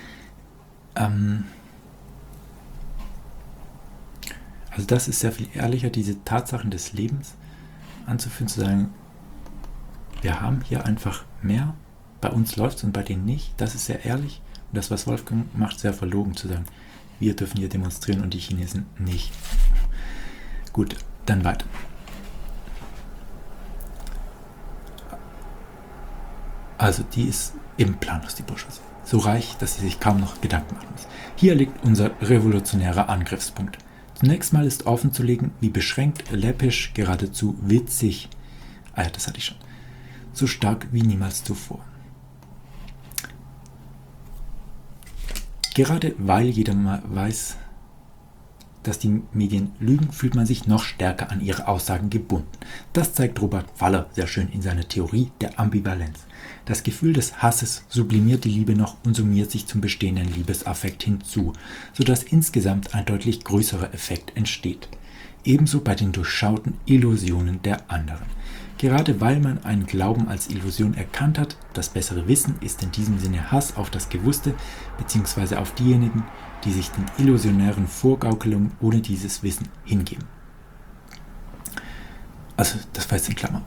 also das ist sehr viel ehrlicher, diese Tatsachen des Lebens anzuführen, zu sagen, wir haben hier einfach mehr, bei uns läuft es und bei denen nicht, das ist sehr ehrlich und das, was Wolfgang macht, sehr verlogen, zu sagen, wir dürfen hier demonstrieren und die Chinesen nicht. Gut, dann weiter. Also die ist eben planlos, die Bourgeoisie. So reich, dass sie sich kaum noch Gedanken machen muss. Hier liegt unser revolutionärer Angriffspunkt. Zunächst mal ist offenzulegen, wie beschränkt, läppisch, geradezu witzig, das hatte ich schon, so stark wie niemals zuvor. Gerade weil jeder mal weiß, dass die Medien lügen, fühlt man sich noch stärker an ihre Aussagen gebunden. Das zeigt Robert Waller sehr schön in seiner Theorie der Ambivalenz. Das Gefühl des Hasses sublimiert die Liebe noch und summiert sich zum bestehenden Liebesaffekt hinzu, sodass insgesamt ein deutlich größerer Effekt entsteht. Ebenso bei den durchschauten Illusionen der anderen. Gerade weil man einen Glauben als Illusion erkannt hat, das bessere Wissen ist in diesem Sinne Hass auf das Gewusste bzw. auf diejenigen, die sich den illusionären Vorgaukelungen ohne dieses Wissen hingeben. Also das war jetzt in Klammer.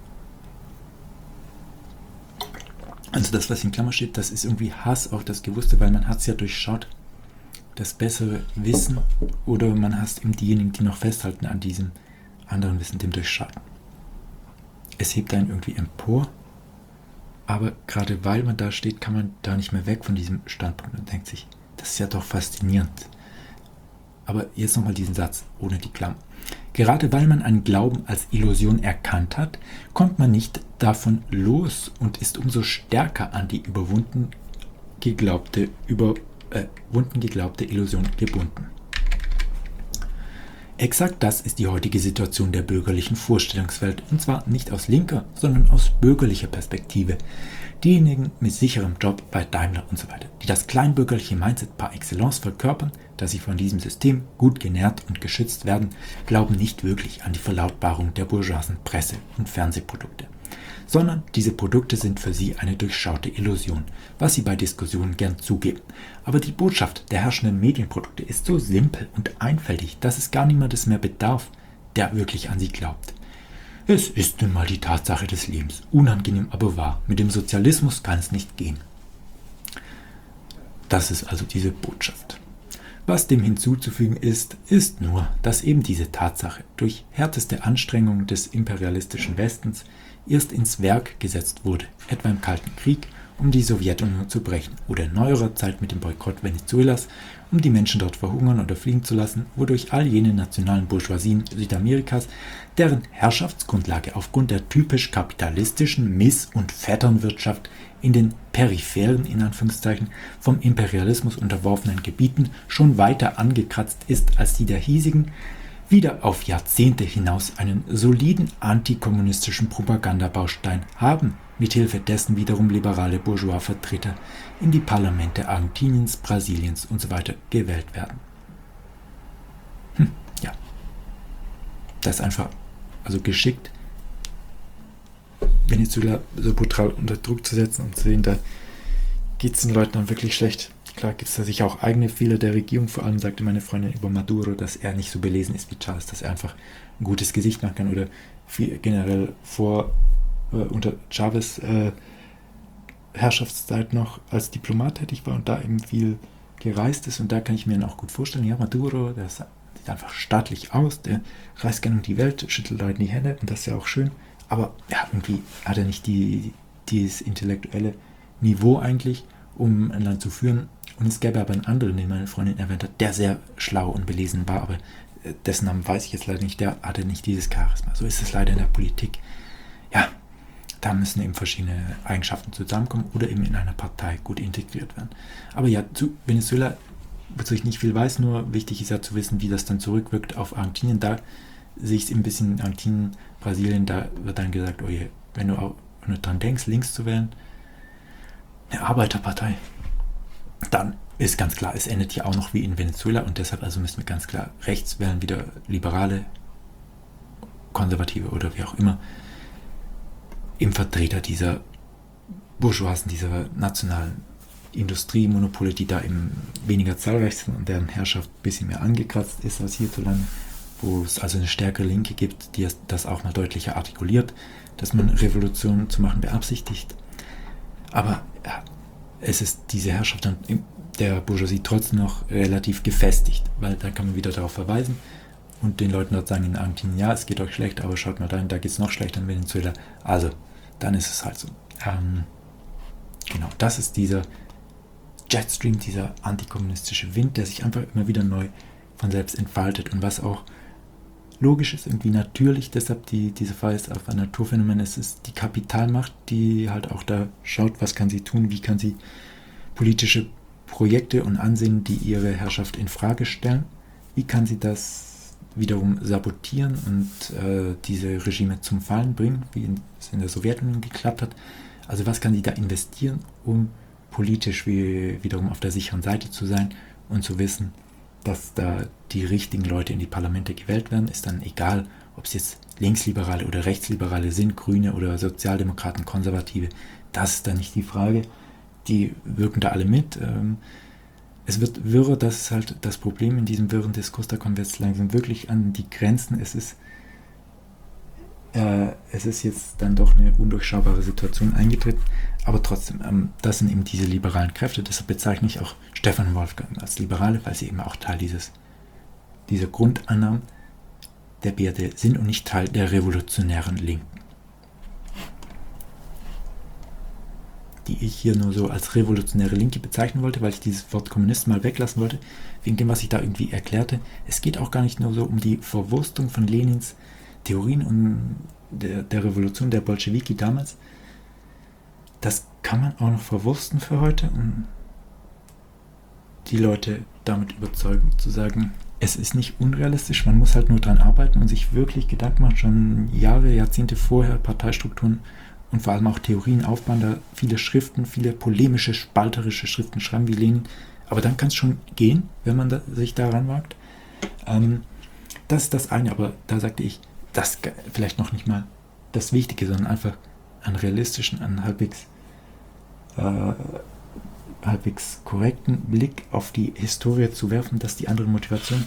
Also das, was in Klammer steht, das ist irgendwie Hass auf das Gewusste, weil man hat es ja durchschaut, das bessere Wissen, oder man hasst eben diejenigen, die noch festhalten an diesem anderen Wissen, dem Durchschauen. Es hebt einen irgendwie empor, aber gerade weil man da steht, kann man da nicht mehr weg von diesem Standpunkt und denkt sich, das ist ja doch faszinierend. Aber jetzt nochmal diesen Satz ohne die Klammer. Gerade weil man einen Glauben als Illusion erkannt hat, kommt man nicht davon los und ist umso stärker an die überwunden geglaubte Illusion gebunden. Exakt das ist die heutige Situation der bürgerlichen Vorstellungswelt, und zwar nicht aus linker, sondern aus bürgerlicher Perspektive. Diejenigen mit sicherem Job bei Daimler und so weiter, die das kleinbürgerliche Mindset par excellence verkörpern, dass sie von diesem System gut genährt und geschützt werden, glauben nicht wirklich an die Verlautbarung der bourgeoisen Presse- und Fernsehprodukte, sondern diese Produkte sind für sie eine durchschaute Illusion, was sie bei Diskussionen gern zugeben. Aber die Botschaft der herrschenden Medienprodukte ist so simpel und einfältig, dass es gar niemandes mehr bedarf, der wirklich an sie glaubt. Es ist nun mal die Tatsache des Lebens, unangenehm aber wahr. Mit dem Sozialismus kann es nicht gehen. Das ist also diese Botschaft. Was dem hinzuzufügen ist nur, dass eben diese Tatsache durch härteste Anstrengungen des imperialistischen Westens erst ins Werk gesetzt wurde, etwa im Kalten Krieg, um die Sowjetunion zu brechen, oder in neuerer Zeit mit dem Boykott Venezuelas, um die Menschen dort verhungern oder fliehen zu lassen, wodurch all jene nationalen Bourgeoisien Südamerikas, deren Herrschaftsgrundlage aufgrund der typisch kapitalistischen Miss- und Vetternwirtschaft in den peripheren, in Anführungszeichen, vom Imperialismus unterworfenen Gebieten schon weiter angekratzt ist als die der hiesigen, wieder auf Jahrzehnte hinaus einen soliden antikommunistischen Propagandabaustein haben, mithilfe dessen wiederum liberale Bourgeois-Vertreter in die Parlamente Argentiniens, Brasiliens usw. gewählt werden. Ja. Das ist einfach, also geschickt, Venezuela so brutal unter Druck zu setzen und zu sehen, da geht es den Leuten dann wirklich schlecht. Klar gibt es da sicher auch eigene Fehler der Regierung, vor allem sagte meine Freundin über Maduro, dass er nicht so belesen ist wie Chavez, dass er einfach ein gutes Gesicht machen kann, oder generell unter Chavez Herrschaftszeit noch als Diplomat tätig war und da eben viel gereist ist, und da kann ich mir auch gut vorstellen, ja, Maduro, der sieht einfach staatlich aus, der reist gerne um die Welt, schüttelt Leuten die Hände, und das ist ja auch schön, aber ja, irgendwie hat er nicht dieses intellektuelle Niveau eigentlich, um ein Land zu führen. Und es gäbe aber einen anderen, den meine Freundin erwähnt hat, der sehr schlau und belesen war, aber dessen Namen weiß ich jetzt leider nicht, der hatte nicht dieses Charisma. So ist es leider in der Politik. Ja, da müssen eben verschiedene Eigenschaften zusammenkommen oder eben in einer Partei gut integriert werden. Aber ja, zu Venezuela, wozu ich nicht viel weiß, nur wichtig ist ja zu wissen, wie das dann zurückwirkt auf Argentinien. Da sehe ich es ein bisschen in Argentinien, Brasilien, da wird dann gesagt, oh je, wenn du dran denkst, links zu wählen, eine Arbeiterpartei, dann ist ganz klar, es endet hier auch noch wie in Venezuela, und deshalb also müssen wir ganz klar rechts wählen, wieder Liberale, Konservative oder wie auch immer, im Vertreter dieser Bourgeoisen, dieser nationalen Industriemonopole, die da eben weniger zahlreich sind und deren Herrschaft ein bisschen mehr angekratzt ist als hierzulande, wo es also eine stärkere Linke gibt, die das auch mal deutlicher artikuliert, dass man Revolutionen zu machen beabsichtigt. Aber ja, es ist diese Herrschaft dann der Bourgeoisie trotzdem noch relativ gefestigt, weil da kann man wieder darauf verweisen und den Leuten dort sagen in Argentinien, ja, es geht euch schlecht, aber schaut mal dahin, da geht es noch schlechter in Venezuela. Also, dann ist es halt so. Genau, das ist dieser Jetstream, dieser antikommunistische Wind, der sich einfach immer wieder neu von selbst entfaltet, und was auch logisch ist, irgendwie natürlich, deshalb diese Fall ist auf ein Naturphänomen, es ist die Kapitalmacht, die halt auch da schaut, was kann sie tun, wie kann sie politische Projekte und Ansehen, die ihre Herrschaft in Frage stellen, wie kann sie das wiederum sabotieren und diese Regime zum Fallen bringen, wie es in der Sowjetunion geklappt hat. Also was kann sie da investieren, um politisch wiederum auf der sicheren Seite zu sein und zu wissen, dass da die richtigen Leute in die Parlamente gewählt werden, ist dann egal, ob es jetzt Linksliberale oder Rechtsliberale sind, Grüne oder Sozialdemokraten, Konservative, das ist dann nicht die Frage. Die wirken da alle mit. Es wird wirrer, das ist halt das Problem in diesem wirren Diskurs, da kommen wir jetzt langsam wirklich an die Grenzen. Es ist jetzt dann doch eine undurchschaubare Situation eingetreten, aber trotzdem, das sind eben diese liberalen Kräfte, deshalb bezeichne ich auch Stefan und Wolfgang als Liberale, weil sie eben auch Teil dieser Grundannahmen der BRD sind und nicht Teil der revolutionären Linken, die ich hier nur so als revolutionäre Linke bezeichnen wollte, weil ich dieses Wort Kommunist mal weglassen wollte, wegen dem, was ich da irgendwie erklärte. Es geht auch gar nicht nur so um die Verwurstung von Lenins Theorien und der Revolution der Bolschewiki damals. Das kann man auch noch verwursten für heute und die Leute damit überzeugen, zu sagen, es ist nicht unrealistisch, man muss halt nur dran arbeiten und sich wirklich Gedanken machen, schon Jahre, Jahrzehnte vorher Parteistrukturen und vor allem auch Theorien aufbauen, da viele Schriften, viele polemische, spalterische Schriften schreiben wie Lenin, aber dann kann es schon gehen, wenn man sich daran wagt. Das ist das eine, aber da sagte ich, das vielleicht noch nicht mal das Wichtige, sondern einfach einen realistischen, einen halbwegs korrekten Blick auf die Historie zu werfen, dass die andere Motivation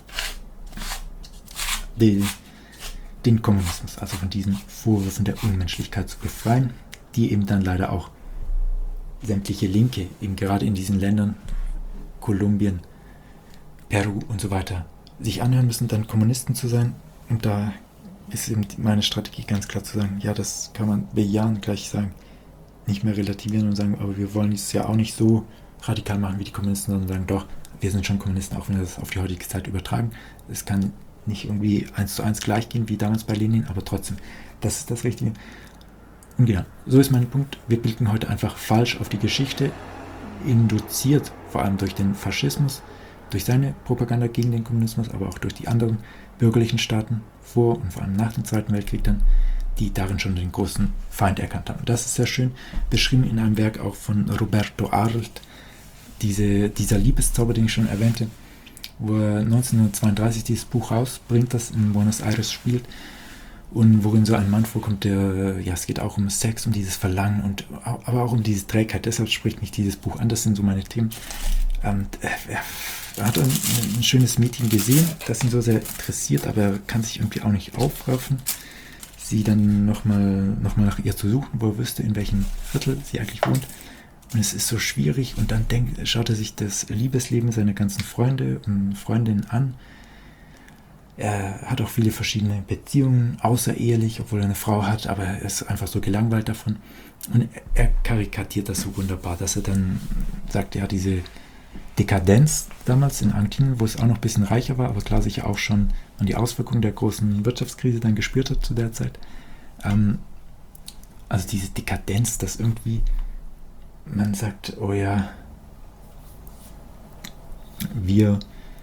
den Kommunismus, also von diesen Vorwürfen der Unmenschlichkeit zu befreien, die eben dann leider auch sämtliche Linke, eben gerade in diesen Ländern, Kolumbien, Peru und so weiter, sich anhören müssen, dann Kommunisten zu sein. Und da ist eben meine Strategie ganz klar zu sagen, ja, das kann man bejahen, gleich sagen, nicht mehr relativieren und sagen, aber wir wollen es ja auch nicht so radikal machen wie die Kommunisten, sondern sagen, doch, wir sind schon Kommunisten, auch wenn wir das auf die heutige Zeit übertragen. Es kann nicht irgendwie 1:1 gleich gehen wie damals bei Lenin, aber trotzdem, das ist das Richtige. Und genau, so ist mein Punkt. Wir blicken heute einfach falsch auf die Geschichte, induziert vor allem durch den Faschismus, durch seine Propaganda gegen den Kommunismus, aber auch durch die anderen bürgerlichen Staaten vor und vor allem nach dem Zweiten Weltkrieg dann, die darin schon den großen Feind erkannt haben. Das ist sehr schön beschrieben in einem Werk auch von Roberto Arlt, dieser Liebeszauber, den ich schon erwähnte, wo er 1932 dieses Buch rausbringt, das in Buenos Aires spielt und worin so ein Mann vorkommt, es geht auch um Sex, um dieses Verlangen und aber auch um diese Trägheit. Deshalb spricht mich dieses Buch an, das sind so meine Themen. Er hat ein schönes Mädchen gesehen, das ihn so sehr interessiert, aber er kann sich irgendwie auch nicht aufraffen, sie dann nochmal nach ihr zu suchen, wo er wüsste, in welchem Viertel sie eigentlich wohnt. Und es ist so schwierig und dann schaut er sich das Liebesleben seiner ganzen Freunde und Freundinnen an. Er hat auch viele verschiedene Beziehungen, außerehelich, obwohl er eine Frau hat, aber er ist einfach so gelangweilt davon. Und er karikatiert das so wunderbar, dass er dann sagt, ja, diese Dekadenz damals in Argentinien, wo es auch noch ein bisschen reicher war, aber klar sicher auch schon man die Auswirkungen der großen Wirtschaftskrise dann gespürt hat zu der Zeit. Also diese Dekadenz, dass irgendwie man sagt, oh ja, wir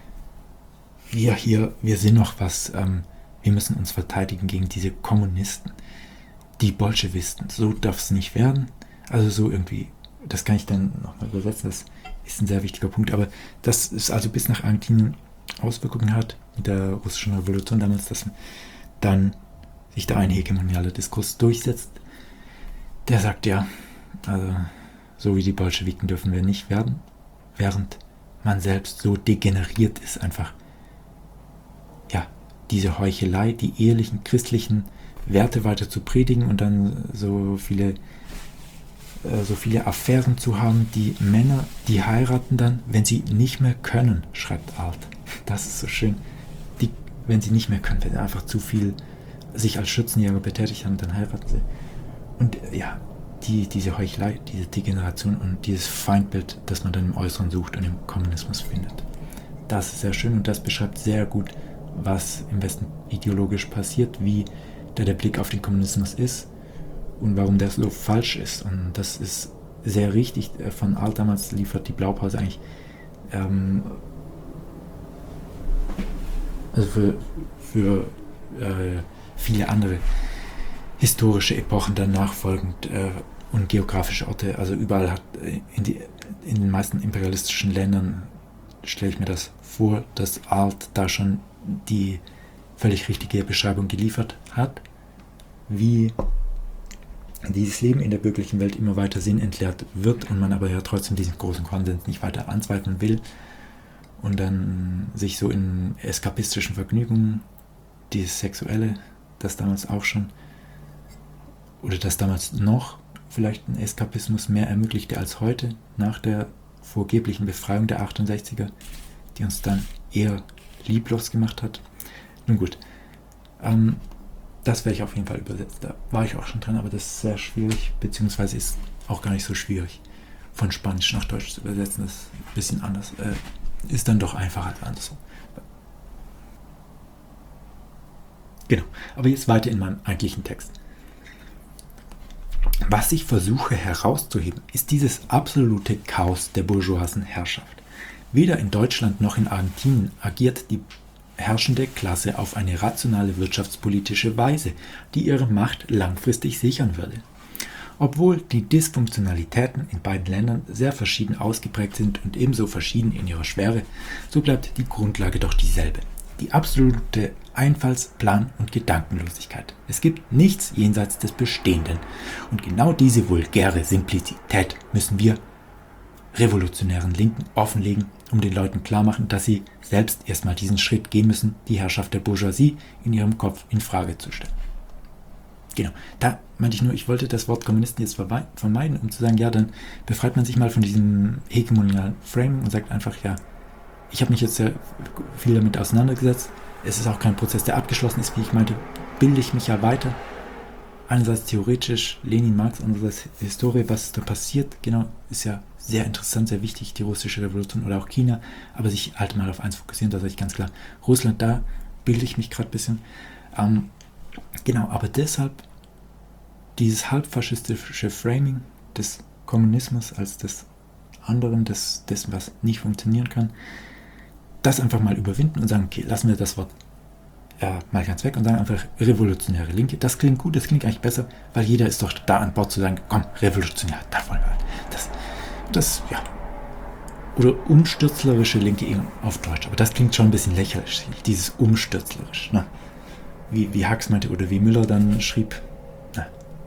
sind noch was, wir müssen uns verteidigen gegen diese Kommunisten, die Bolschewisten, so darf es nicht werden. Also so irgendwie, das kann ich dann nochmal übersetzen, das ist ein sehr wichtiger Punkt, aber das ist also bis nach Argentinien Auswirkungen hat mit der russischen Revolution damals, dass dann sich da ein hegemonialer Diskurs durchsetzt, der sagt, ja, also so wie die Bolschewiken dürfen wir nicht werden, während man selbst so degeneriert ist, einfach ja, diese Heuchelei, die ehelichen, christlichen Werte weiter zu predigen und dann so viele Affären zu haben, die Männer, die heiraten dann, wenn sie nicht mehr können, schreibt Arlt. Das ist so schön. Wenn sie nicht mehr können, wenn sie einfach zu viel sich als Schützenjäger betätigt haben, dann heiraten sie. Und ja, diese Heuchelei, diese Degeneration und dieses Feindbild, das man dann im Äußeren sucht und im Kommunismus findet. Das ist sehr schön und das beschreibt sehr gut, was im Westen ideologisch passiert, wie der Blick auf den Kommunismus ist und warum der so falsch ist. Und das ist sehr richtig. Von Arlt damals liefert die Blaupause eigentlich also für viele andere historische Epochen dann nachfolgend und geografische Orte, also überall hat in den meisten imperialistischen Ländern, stelle ich mir das vor, dass Arlt da schon die völlig richtige Beschreibung geliefert hat, wie dieses Leben in der bürgerlichen Welt immer weiter sinnentleert wird und man aber ja trotzdem diesen großen Konsens nicht weiter anzweifeln will und dann sich so in eskapistischen Vergnügungen, dieses Sexuelle, das damals auch schon, oder das damals noch vielleicht ein Eskapismus mehr ermöglichte als heute, nach der vorgeblichen Befreiung der 68er, die uns dann eher lieblos gemacht hat. Nun gut, das werde ich auf jeden Fall übersetzt. Da war ich auch schon dran, aber das ist sehr schwierig, beziehungsweise ist auch gar nicht so schwierig, von Spanisch nach Deutsch zu übersetzen. Das ist ein bisschen anders. Ist dann doch einfacher als andersrum. Genau, aber jetzt weiter in meinem eigentlichen Text. Was ich versuche herauszuheben, ist dieses absolute Chaos der bourgeoisen Herrschaft. Weder in Deutschland noch in Argentinien agiert die herrschende Klasse auf eine rationale wirtschaftspolitische Weise, die ihre Macht langfristig sichern würde. Obwohl die Dysfunktionalitäten in beiden Ländern sehr verschieden ausgeprägt sind und ebenso verschieden in ihrer Schwere, so bleibt die Grundlage doch dieselbe. Die absolute Einfalls-, Plan- und Gedankenlosigkeit. Es gibt nichts jenseits des Bestehenden. Und genau diese vulgäre Simplizität müssen wir revolutionären Linken offenlegen, um den Leuten klarmachen, dass sie selbst erstmal diesen Schritt gehen müssen, die Herrschaft der Bourgeoisie in ihrem Kopf in Frage zu stellen. Genau, da meinte ich nur, ich wollte das Wort Kommunisten jetzt vermeiden, um zu sagen, ja, dann befreit man sich mal von diesem hegemonialen Frame und sagt einfach, ja, ich habe mich jetzt sehr viel damit auseinandergesetzt. Es ist auch kein Prozess, der abgeschlossen ist, wie ich meinte, bilde ich mich ja weiter. Einerseits theoretisch Lenin, Marx, andererseits Historie, was da passiert, genau, ist ja sehr interessant, sehr wichtig, die russische Revolution oder auch China, aber sich halt mal auf eins fokussieren, da sage ich ganz klar, Russland, da bilde ich mich gerade ein bisschen. Genau, aber deshalb dieses halbfaschistische Framing des Kommunismus als des anderen, dessen, was nicht funktionieren kann, das einfach mal überwinden und sagen, okay, lassen wir das Wort mal ganz weg und sagen einfach revolutionäre Linke. Das klingt gut, das klingt eigentlich besser, weil jeder ist doch da an Bord zu sagen, komm, revolutionär, da wollen wir. Das, ja. Oder umstürzlerische Linke auf Deutsch, aber das klingt schon ein bisschen lächerlich, dieses umstürzlerisch, ne? Wie Hux meinte oder wie Müller dann schrieb. Na.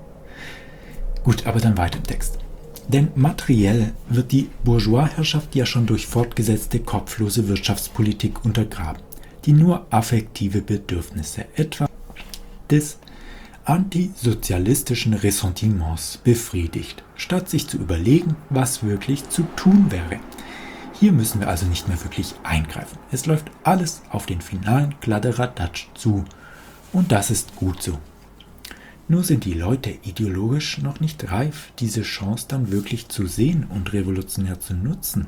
Gut, aber dann weiter im Text. Denn materiell wird die Bourgeoisherrschaft ja schon durch fortgesetzte kopflose Wirtschaftspolitik untergraben, die nur affektive Bedürfnisse, etwa des antisozialistischen Ressentiments, befriedigt, statt sich zu überlegen, was wirklich zu tun wäre. Hier müssen wir also nicht mehr wirklich eingreifen. Es läuft alles auf den finalen Kladderadatsch zu. Und das ist gut so. Nur sind die Leute ideologisch noch nicht reif, diese Chance dann wirklich zu sehen und revolutionär zu nutzen.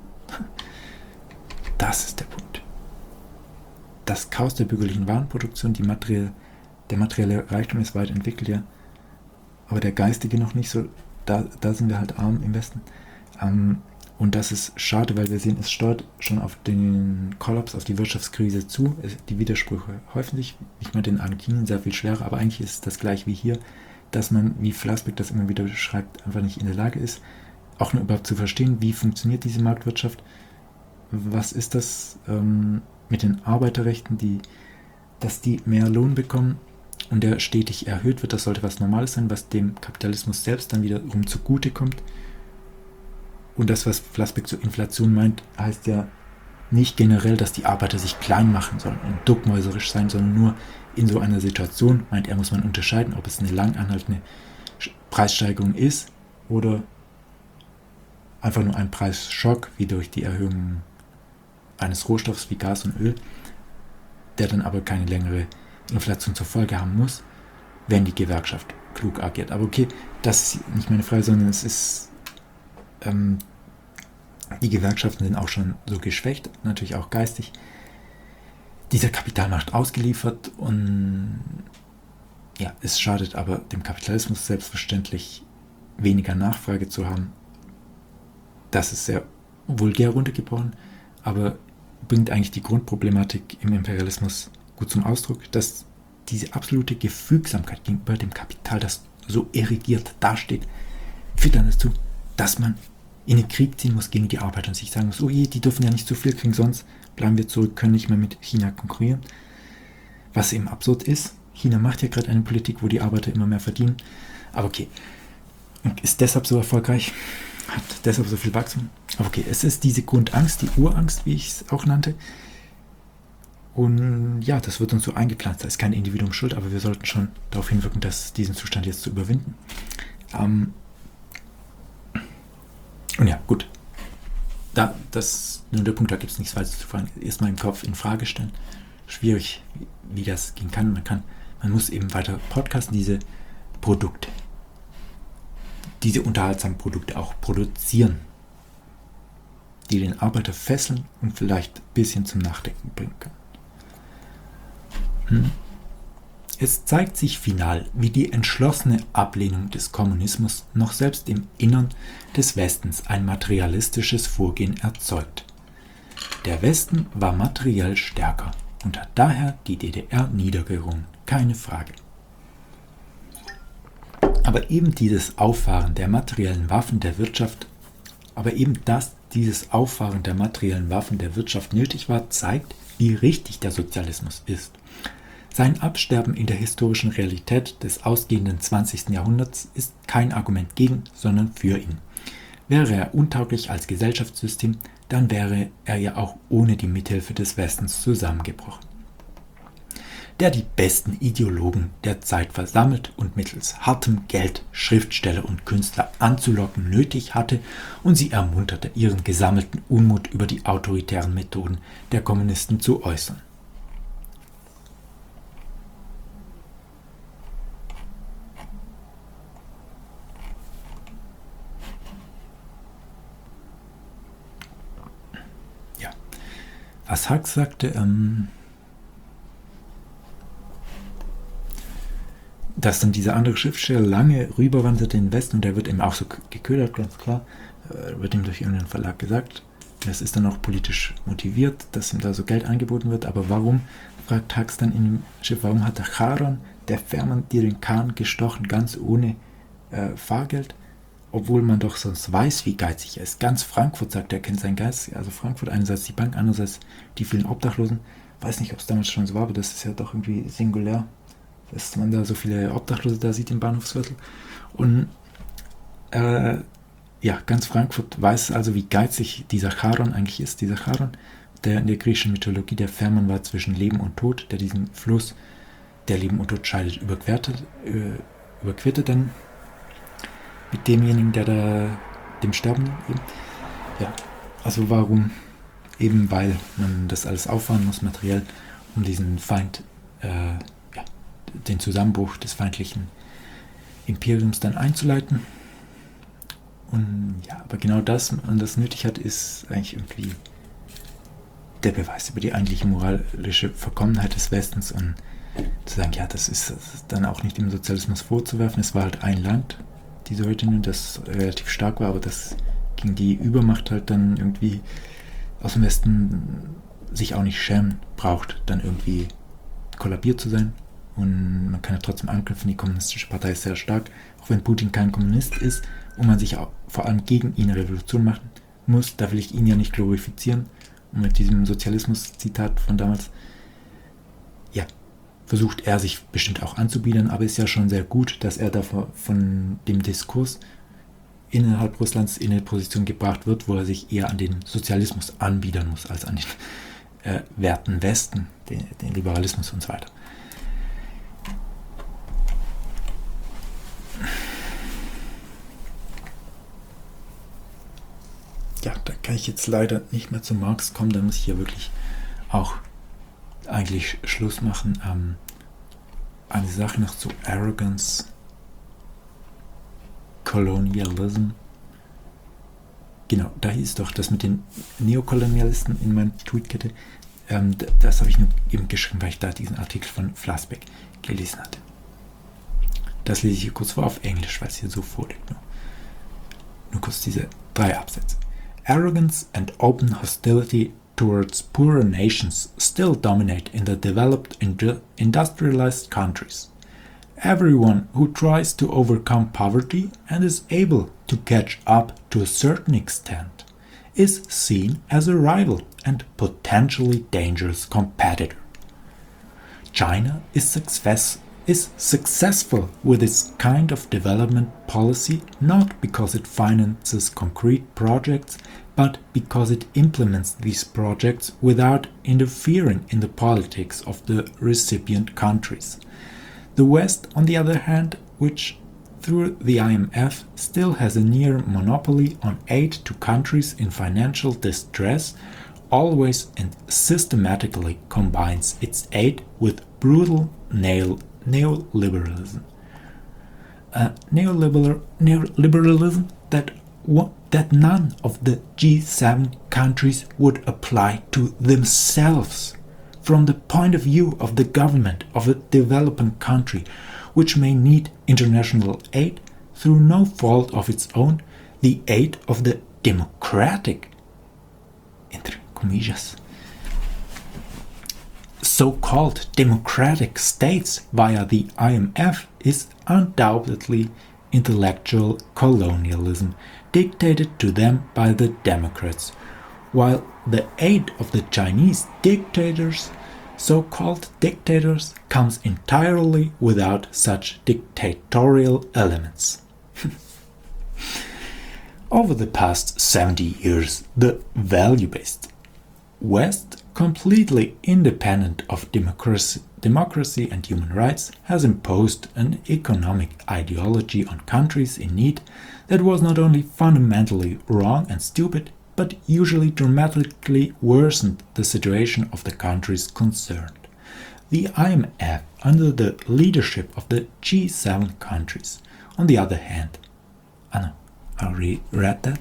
Das ist der Punkt. Das Chaos der bürgerlichen Warenproduktion, der materielle Reichtum ist weit entwickelt, ja, aber der geistige noch nicht so, da sind wir halt arm im Westen. Und das ist schade, weil wir sehen, es steuert schon auf den Kollaps, auf die Wirtschaftskrise zu. Die Widersprüche häufen sich. Ich meine, in Argentinien sehr viel schwerer, aber eigentlich ist es das gleich wie hier, dass man, wie Flassbeck das immer wieder beschreibt, einfach nicht in der Lage ist, auch nur überhaupt zu verstehen, wie funktioniert diese Marktwirtschaft, was ist das mit den Arbeiterrechten, dass die mehr Lohn bekommen und der stetig erhöht wird. Das sollte was Normales sein, was dem Kapitalismus selbst dann wiederum zugute kommt. Und das, was Flassbeck zur Inflation meint, heißt ja nicht generell, dass die Arbeiter sich klein machen sollen und duckmäuserisch sein, sondern nur in so einer Situation, meint er, muss man unterscheiden, ob es eine lang anhaltende Preissteigerung ist oder einfach nur ein Preisschock, wie durch die Erhöhung eines Rohstoffs wie Gas und Öl, der dann aber keine längere Inflation zur Folge haben muss, wenn die Gewerkschaft klug agiert. Aber okay, das ist nicht meine Frage, sondern es ist die Gewerkschaften sind auch schon so geschwächt, natürlich auch geistig, dieser Kapitalmacht ausgeliefert und ja, es schadet aber dem Kapitalismus selbstverständlich weniger Nachfrage zu haben. Das ist sehr vulgär runtergebrochen, aber bringt eigentlich die Grundproblematik im Imperialismus gut zum Ausdruck, dass diese absolute Gefügsamkeit gegenüber dem Kapital, das so erigiert dasteht, führt dann dazu, dass man in den Krieg ziehen muss gegen die Arbeiter und sich sagen muss, oh je, die dürfen ja nicht zu viel kriegen, sonst bleiben wir zurück, können nicht mehr mit China konkurrieren. Was eben absurd ist. China macht ja gerade eine Politik, wo die Arbeiter immer mehr verdienen. Aber okay, und ist deshalb so erfolgreich, hat deshalb so viel Wachstum. Aber okay, es ist diese Grundangst, die Urangst, wie ich es auch nannte. Und ja, das wird uns so eingepflanzt. Da ist kein Individuum schuld, aber wir sollten schon darauf hinwirken, diesen Zustand jetzt zu überwinden. Und ja, gut. Das nur der Punkt, da gibt es nichts weiter zu fragen. Erstmal im Kopf in Frage stellen. Schwierig, wie das gehen kann. Man muss eben weiter podcasten, diese Produkte, diese unterhaltsamen Produkte auch produzieren, die den Arbeiter fesseln und vielleicht ein bisschen zum Nachdenken bringen können. Es zeigt sich final, wie die entschlossene Ablehnung des Kommunismus noch selbst im Innern des Westens ein materialistisches Vorgehen erzeugt. Der Westen war materiell stärker und hat daher die DDR niedergerungen, keine Frage. Aber eben dieses Auffahren der materiellen Waffen der Wirtschaft, nötig war, zeigt, wie richtig der Sozialismus ist. Sein Absterben in der historischen Realität des ausgehenden 20. Jahrhunderts ist kein Argument gegen, sondern für ihn. Wäre er untauglich als Gesellschaftssystem, dann wäre er ja auch ohne die Mithilfe des Westens zusammengebrochen, der die besten Ideologen der Zeit versammelt und mittels hartem Geld Schriftsteller und Künstler anzulocken nötig hatte und sie ermunterte, ihren gesammelten Unmut über die autoritären Methoden der Kommunisten zu äußern. Ja, was Hux sagte, dass dann dieser andere Schriftsteller lange rüberwanderte in den Westen und der wird eben auch so geködert, ganz klar, wird ihm durch irgendeinen Verlag gesagt. Das ist dann auch politisch motiviert, dass ihm da so Geld angeboten wird, aber warum, fragt Hux dann in dem Schiff, warum hat der Charon, der Fährmann, dir den Kahn gestochen, ganz ohne Fahrgeld, obwohl man doch sonst weiß, wie geizig er ist. Ganz Frankfurt sagt, er kennt seinen Geist, also Frankfurt, einerseits die Bank, andererseits die vielen Obdachlosen. Weiß nicht, ob es damals schon so war, aber das ist ja doch irgendwie singulär, dass man da so viele Obdachlose da sieht im Bahnhofsviertel. Und ganz Frankfurt weiß also, wie geizig dieser Charon eigentlich ist. Dieser Charon, der in der griechischen Mythologie der Fährmann war zwischen Leben und Tod, der diesen Fluss, der Leben und Tod scheidet, überquerte dann mit demjenigen, der da dem Sterben eben. Ja, also warum? Eben weil man das alles auffahren muss, materiell, um diesen Feind, den Zusammenbruch des feindlichen Imperiums dann einzuleiten. Und ja, aber genau das, man das nötig hat, ist eigentlich irgendwie der Beweis über die eigentliche moralische Verkommenheit des Westens und zu sagen, ja, das ist dann auch nicht dem Sozialismus vorzuwerfen. Es war halt ein Land, die Sowjetunion, das relativ stark war, aber das gegen die Übermacht halt dann irgendwie aus dem Westen sich auch nicht schämen braucht, dann irgendwie kollabiert zu sein. Und man kann ja trotzdem anknüpfen, die kommunistische Partei ist sehr stark, auch wenn Putin kein Kommunist ist und man sich auch vor allem gegen ihn eine Revolution machen muss. Da will ich ihn ja nicht glorifizieren. Und mit diesem Sozialismus-Zitat von damals, ja, versucht er sich bestimmt auch anzubiedern, aber ist ja schon sehr gut, dass er da von dem Diskurs innerhalb Russlands in eine Position gebracht wird, wo er sich eher an den Sozialismus anbiedern muss, als an den Werten Westen, den Liberalismus und so weiter. Ja, da kann ich jetzt leider nicht mehr zu Marx kommen, da muss ich ja wirklich auch eigentlich Schluss machen. Eine Sache noch zu Arrogance, Colonialism. Genau, da hieß doch das mit den Neokolonialisten in meiner Tweetkette. Das habe ich nur eben geschrieben, weil ich da diesen Artikel von Flassbeck gelesen hatte. Das lese ich hier kurz vor auf Englisch, weil es hier so vorliegt. Nur kurz diese 3 Absätze. Arrogance and open hostility towards poorer nations still dominate in the developed industrialized countries. Everyone who tries to overcome poverty and is able to catch up to a certain extent is seen as a rival and potentially dangerous competitor. China is successful with its kind of development policy not because it finances concrete projects, but because it implements these projects without interfering in the politics of the recipient countries. The West, on the other hand, which through the IMF still has a near monopoly on aid to countries in financial distress, always and systematically combines its aid with brutal neoliberalism. Neoliberalism that none of the G7 countries would apply to themselves from the point of view of the government of a developing country, which may need international aid through no fault of its own, the aid of the democratic, entre comillas, so-called democratic states via the IMF is undoubtedly intellectual colonialism dictated to them by the Democrats, while the aid of the Chinese dictators, so-called dictators, comes entirely without such dictatorial elements. Over the past 70 years, the value-based West, completely independent of democracy and human rights, has imposed an economic ideology on countries in need that was not only fundamentally wrong and stupid, but usually dramatically worsened the situation of the countries concerned. The IMF, under the leadership of the G7 countries, on the other hand, I already read that.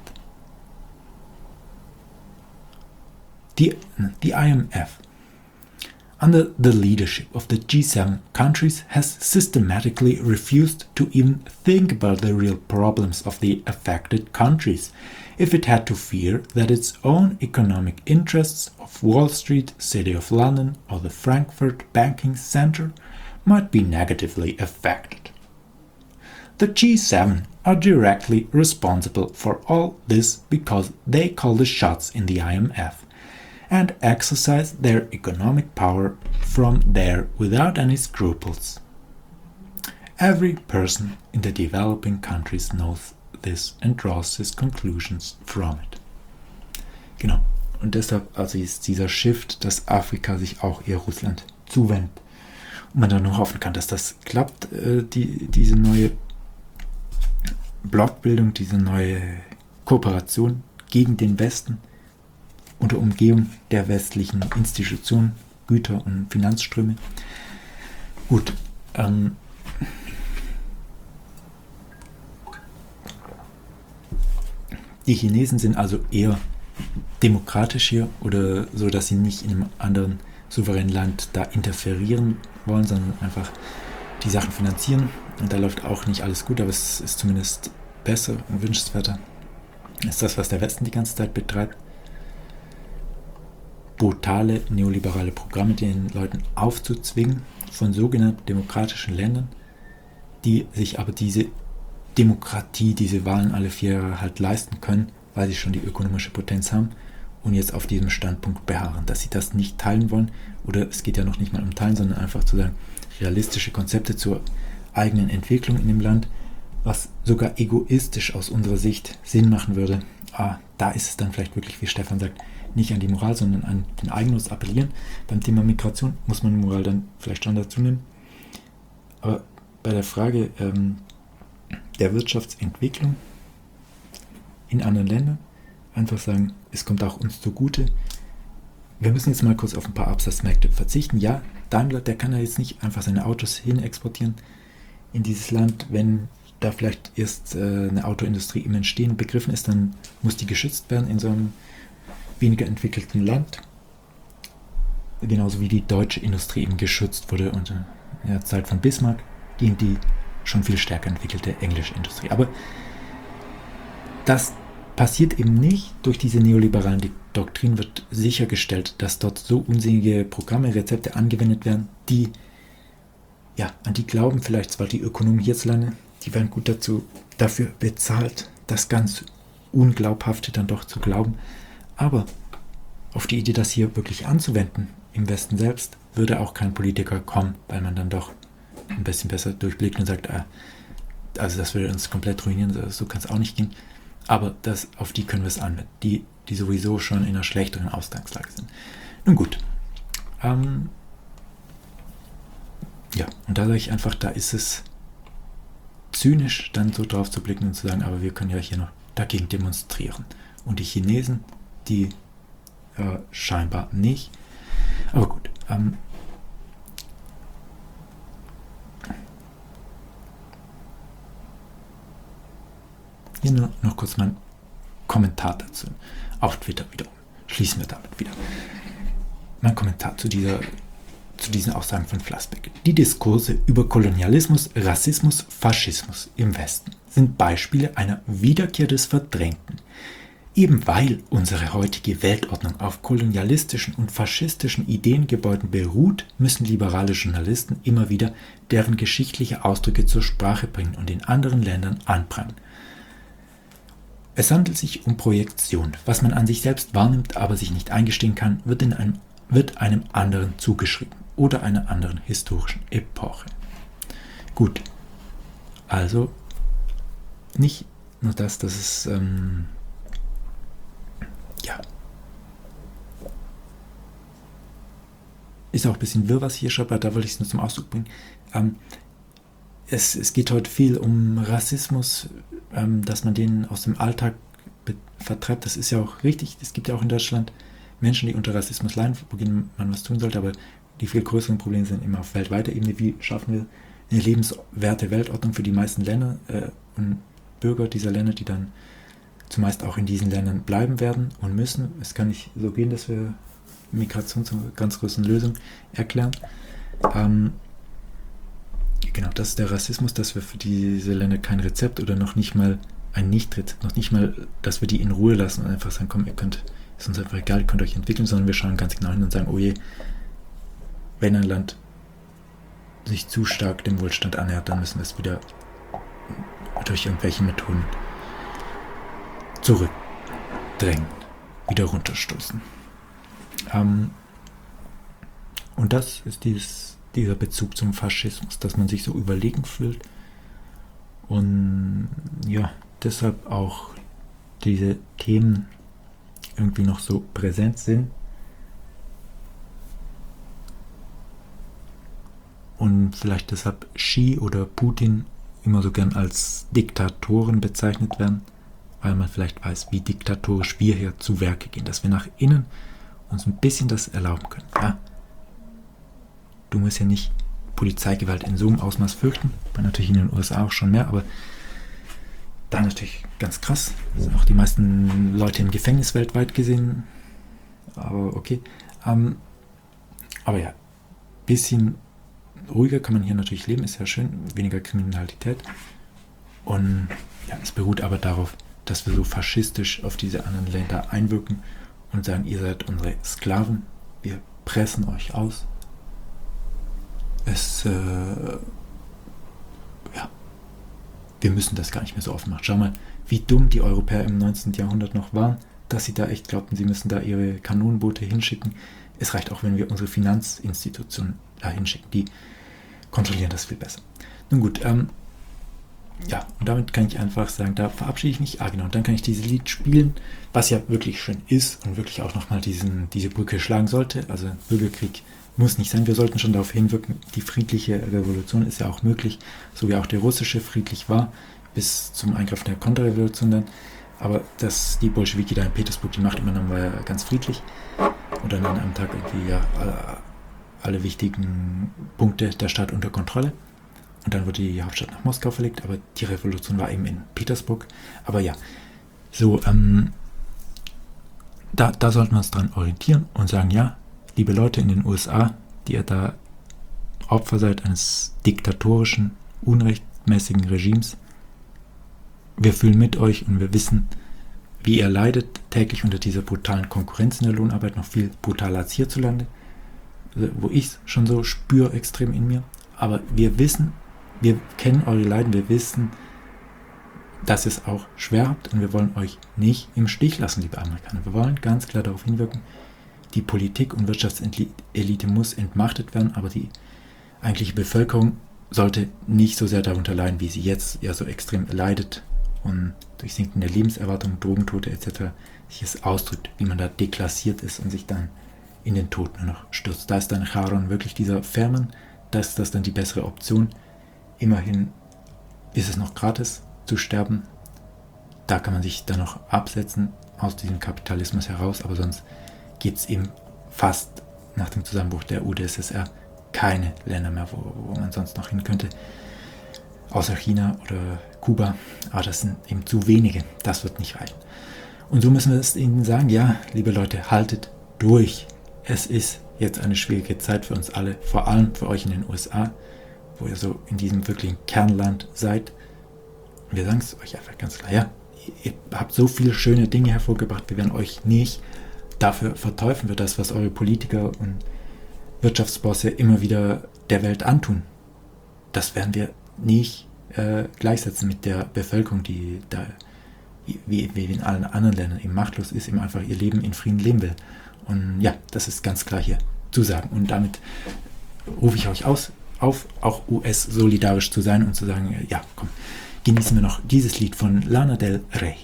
The IMF, under the leadership of the G7 countries, has systematically refused to even think about the real problems of the affected countries, if it had to fear that its own economic interests of Wall Street, City of London, or the Frankfurt banking center might be negatively affected. The G7 are directly responsible for all this because they call the shots in the IMF and exercise their economic power from there without any scruples. Every person in the developing countries knows this and draws his conclusions from it. Genau. Und deshalb also ist dieser Shift, dass Afrika sich auch eher Russland zuwendet. Und man dann nur hoffen kann, dass das klappt, diese neue Blockbildung, diese neue Kooperation gegen den Westen unter Umgehung der westlichen Institutionen, Güter- und Finanzströme. Gut, die Chinesen sind also eher demokratisch hier oder so, dass sie nicht in einem anderen souveränen Land da interferieren wollen, sondern einfach die Sachen finanzieren. Und da läuft auch nicht alles gut, aber es ist zumindest besser und wünschenswerter. Das ist das, was der Westen die ganze Zeit betreibt. Brutale neoliberale Programme den Leuten aufzuzwingen von sogenannten demokratischen Ländern, die sich aber diese Demokratie, diese Wahlen alle 4 Jahre halt leisten können, weil sie schon die ökonomische Potenz haben und jetzt auf diesem Standpunkt beharren, dass sie das nicht teilen wollen, oder es geht ja noch nicht mal um Teilen, sondern einfach zu sagen, realistische Konzepte zur eigenen Entwicklung in dem Land, was sogar egoistisch aus unserer Sicht Sinn machen würde. Da ist es dann vielleicht wirklich, wie Stefan sagt, nicht an die Moral, sondern an den Eigennutz appellieren. Beim Thema Migration muss man Moral dann vielleicht schon dazu nehmen. Aber bei der Frage der Wirtschaftsentwicklung in anderen Ländern einfach sagen, es kommt auch uns zugute. Wir müssen jetzt mal kurz auf ein paar Absatzmärkte verzichten. Ja, Daimler, der kann ja jetzt nicht einfach seine Autos hin exportieren in dieses Land. Wenn da vielleicht erst eine Autoindustrie im Entstehen begriffen ist, dann muss die geschützt werden in so einem weniger entwickelten Land. Genauso wie die deutsche Industrie eben geschützt wurde unter der Zeit von Bismarck gegen die schon viel stärker entwickelte englische Industrie. Aber das passiert eben nicht. Durch diese neoliberalen Doktrin wird sichergestellt, dass dort so unsinnige Programme, Rezepte angewendet werden, die, ja, an die glauben vielleicht zwar die Ökonomen hierzulande, die werden gut dafür bezahlt, das ganz Unglaubhafte dann doch zu glauben. Aber auf die Idee, das hier wirklich anzuwenden, im Westen selbst, würde auch kein Politiker kommen, weil man dann doch ein bisschen besser durchblickt und sagt, also das würde uns komplett ruinieren, so kann es auch nicht gehen. Aber auf die können wir es anwenden, die sowieso schon in einer schlechteren Ausgangslage sind. Nun gut. Ja, und da sage ich einfach, da ist es zynisch, dann so drauf zu blicken und zu sagen, aber wir können ja hier noch dagegen demonstrieren. Und die Chinesen, die scheinbar nicht. Aber gut. Hier nur noch kurz mein Kommentar dazu. Auf Twitter wiederum. Schließen wir damit wieder. Mein Kommentar zu diesen Aussagen von Flassbeck. Die Diskurse über Kolonialismus, Rassismus, Faschismus im Westen sind Beispiele einer Wiederkehr des Verdrängten. Eben weil unsere heutige Weltordnung auf kolonialistischen und faschistischen Ideengebäuden beruht, müssen liberale Journalisten immer wieder deren geschichtliche Ausdrücke zur Sprache bringen und in anderen Ländern anprangern. Es handelt sich um Projektion. Was man an sich selbst wahrnimmt, aber sich nicht eingestehen kann, wird einem anderen zugeschrieben oder einer anderen historischen Epoche. Gut, also nicht nur das, dass es ist auch ein bisschen wirr, was ich hier schreibe, aber da wollte ich es nur zum Ausdruck bringen. Es geht heute viel um Rassismus, dass man den aus dem Alltag vertreibt. Das ist ja auch richtig. Es gibt ja auch in Deutschland Menschen, die unter Rassismus leiden, wogegen man was tun sollte, aber die viel größeren Probleme sind immer auf weltweiter Ebene. Wie schaffen wir eine lebenswerte Weltordnung für die meisten Länder und Bürger dieser Länder, die dann zumeist auch in diesen Ländern bleiben werden und müssen. Es kann nicht so gehen, dass wir Migration zur ganz großen Lösung erklären. Genau, das ist der Rassismus, dass wir für diese Länder kein Rezept oder noch nicht mal ein Nicht-Rezept, noch nicht mal, dass wir die in Ruhe lassen und einfach sagen, komm, ist uns einfach egal, ihr könnt euch entwickeln, sondern wir schauen ganz genau hin und sagen, oh je, wenn ein Land sich zu stark dem Wohlstand annähert, dann müssen wir es wieder durch irgendwelche Methoden zurückdrängen, wieder runterstoßen. Und das ist dieser Bezug zum Faschismus, dass man sich so überlegen fühlt und ja, deshalb auch diese Themen irgendwie noch so präsent sind und vielleicht deshalb Xi oder Putin immer so gern als Diktatoren bezeichnet werden, weil man vielleicht weiß, wie diktatorisch wir hier zu Werke gehen, dass wir nach innen uns ein bisschen das erlauben können. Ja, du musst ja nicht Polizeigewalt in so einem Ausmaß fürchten, war natürlich in den USA auch schon mehr, aber da natürlich ganz krass. Das sind auch die meisten Leute im Gefängnis weltweit gesehen, aber okay. Aber ja, ein bisschen ruhiger kann man hier natürlich leben, ist ja schön, weniger Kriminalität. Und ja, es beruht aber darauf, dass wir so faschistisch auf diese anderen Länder einwirken und sagen, ihr seid unsere Sklaven, wir pressen euch aus. Wir müssen das gar nicht mehr so offen machen. Schau mal, wie dumm die Europäer im 19. Jahrhundert noch waren, dass sie da echt glaubten, sie müssen da ihre Kanonenboote hinschicken. Es reicht auch, wenn wir unsere Finanzinstitutionen da hinschicken. Die kontrollieren das viel besser. Nun gut, ja, und damit kann ich einfach sagen, da verabschiede ich mich. Genau, und dann kann ich dieses Lied spielen, was ja wirklich schön ist und wirklich auch nochmal diese Brücke schlagen sollte. Also Bürgerkrieg muss nicht sein. Wir sollten schon darauf hinwirken, die friedliche Revolution ist ja auch möglich, so wie auch der russische friedlich war, bis zum Eingreifen der Konterrevolution dann. Aber dass die Bolschewiki da in Petersburg die Macht übernahmen, war ja ganz friedlich. Und dann an einem Tag irgendwie ja alle wichtigen Punkte der Stadt unter Kontrolle. Und dann wurde die Hauptstadt nach Moskau verlegt, aber die Revolution war eben in Petersburg. Aber ja, so, da sollten wir uns dran orientieren und sagen, ja, liebe Leute in den USA, die ihr da Opfer seid eines diktatorischen, unrechtmäßigen Regimes, wir fühlen mit euch und wir wissen, wie ihr leidet täglich unter dieser brutalen Konkurrenz in der Lohnarbeit, noch viel brutaler als hierzulande, wo ich es schon so spüre extrem in mir. Aber wir wissen, wir kennen eure Leiden, wir wissen, dass ihr es auch schwer habt und wir wollen euch nicht im Stich lassen, liebe Amerikaner. Wir wollen ganz klar darauf hinwirken, die Politik und Wirtschaftselite muss entmachtet werden, aber die eigentliche Bevölkerung sollte nicht so sehr darunter leiden, wie sie jetzt ja so extrem leidet und durch sinkende Lebenserwartung, Drogentote etc. sich es ausdrückt, wie man da deklassiert ist und sich dann in den Tod nur noch stürzt. Da ist dann Charon wirklich dieser Fährmann, da ist das dann die bessere Option. Immerhin ist es noch gratis zu sterben. Da kann man sich dann noch absetzen aus diesem Kapitalismus heraus, aber sonst gibt es eben fast nach dem Zusammenbruch der UdSSR keine Länder mehr, wo man sonst noch hin könnte. Außer China oder Kuba, aber das sind eben zu wenige. Das wird nicht reichen. Und so müssen wir es ihnen sagen, ja, liebe Leute, haltet durch. Es ist jetzt eine schwierige Zeit für uns alle, vor allem für euch in den USA, wo ihr so in diesem wirklichen Kernland seid. Und wir sagen es euch einfach ganz klar, ja, ihr habt so viele schöne Dinge hervorgebracht, wir werden euch nicht dafür verteufeln, für das, was eure Politiker und Wirtschaftsbosse immer wieder der Welt antun. Das werden wir nicht gleichsetzen mit der Bevölkerung, die da, wie in allen anderen Ländern, eben machtlos ist, eben einfach ihr Leben in Frieden leben will. Und ja, das ist ganz klar hier zu sagen. Und damit rufe ich euch auf, auch US-solidarisch zu sein und zu sagen, ja, komm, genießen wir noch dieses Lied von Lana Del Rey.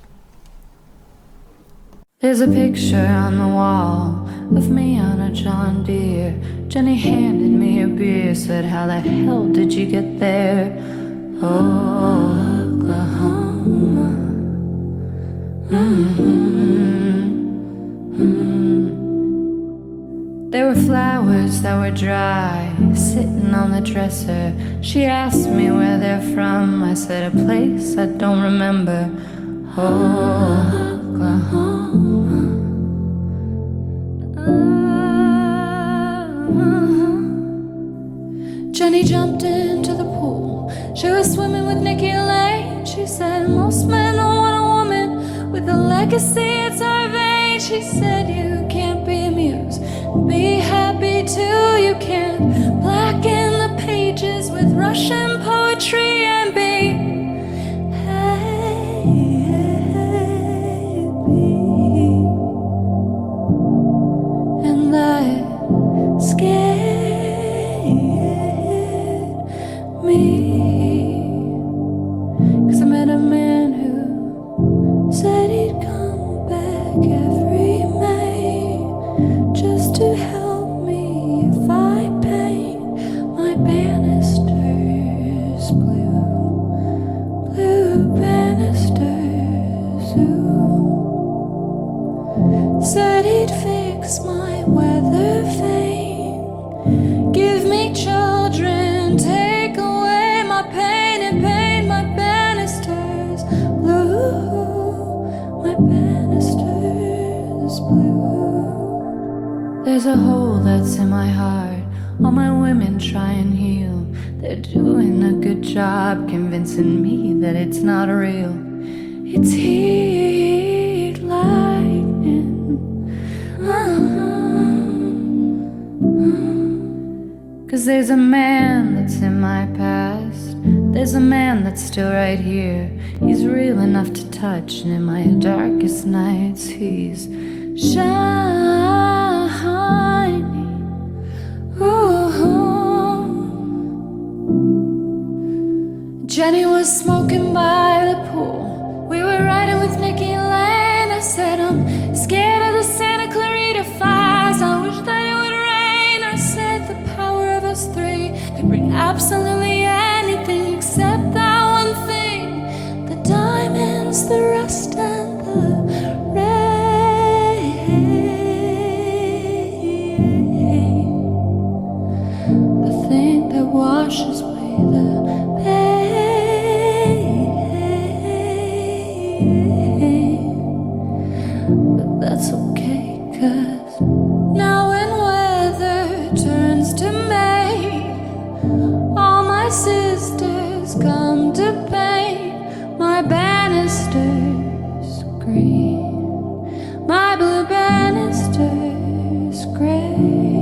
There's a picture on the wall of me on a John Deere. Jenny handed me a beer, said, how the hell did you get there? Oklahoma. There were flowers that were dry, sitting on the dresser. She asked me where they're from. I said, a place I don't remember. Oklahoma. Jenny jumped into the pool. She was swimming with Nikki Lane. She said, most men don't want a woman with a legacy, it's our vein. She said, you can't be amused, be happy too. You can't blacken the pages with Russian poetry and be happy. And that scared me. 'Cause I met a man who said he'd come back every May just to help me if I paint my banisters blue, blue banisters. Ooh. Said he'd fix my weather vane, give me children, take away my pain and paint my banisters blue, my banisters blue. There's a hole that's in my heart, all my women try and heal. They're doing a good job convincing me that it's not real. It's heat lightning. 'Cause there's a man that's in my past, there's a man that's still right here. He's real enough to touch, and in my darkest nights he's shining. Ooh. Jenny was smoking by the pool. We were riding with Nikki Lane. I said, I'm scared of the Santa Clarita fires. I wish that it would rain. I said the power of us three could bring absolutely anything except that one thing. The diamonds, the rust, and the rain. The thing that washes away the pain. But that's okay, 'cause now when weather turns to May, all my sisters come to paint my banisters green, my blue banisters gray.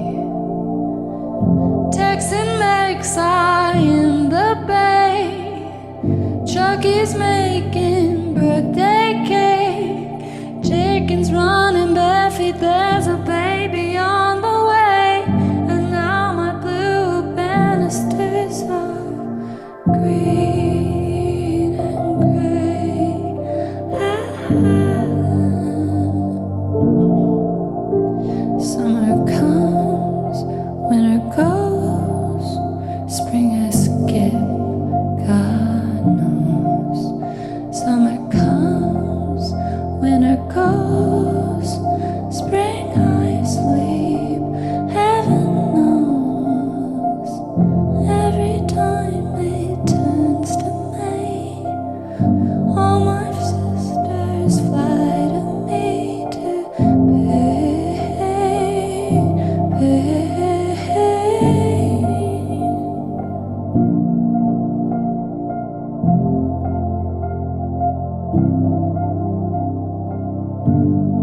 Texan makes eye in the bay, Chucky's making birthday cake, chickens running bare feet me there's a baby on the way, and now my blue banisters are green and gray. Summer comes, winter goes, spring I skip, God knows. Summer comes, winter goes, spring I sleep, heaven knows. Every time it turns to May, all my sisters fly to me to pay.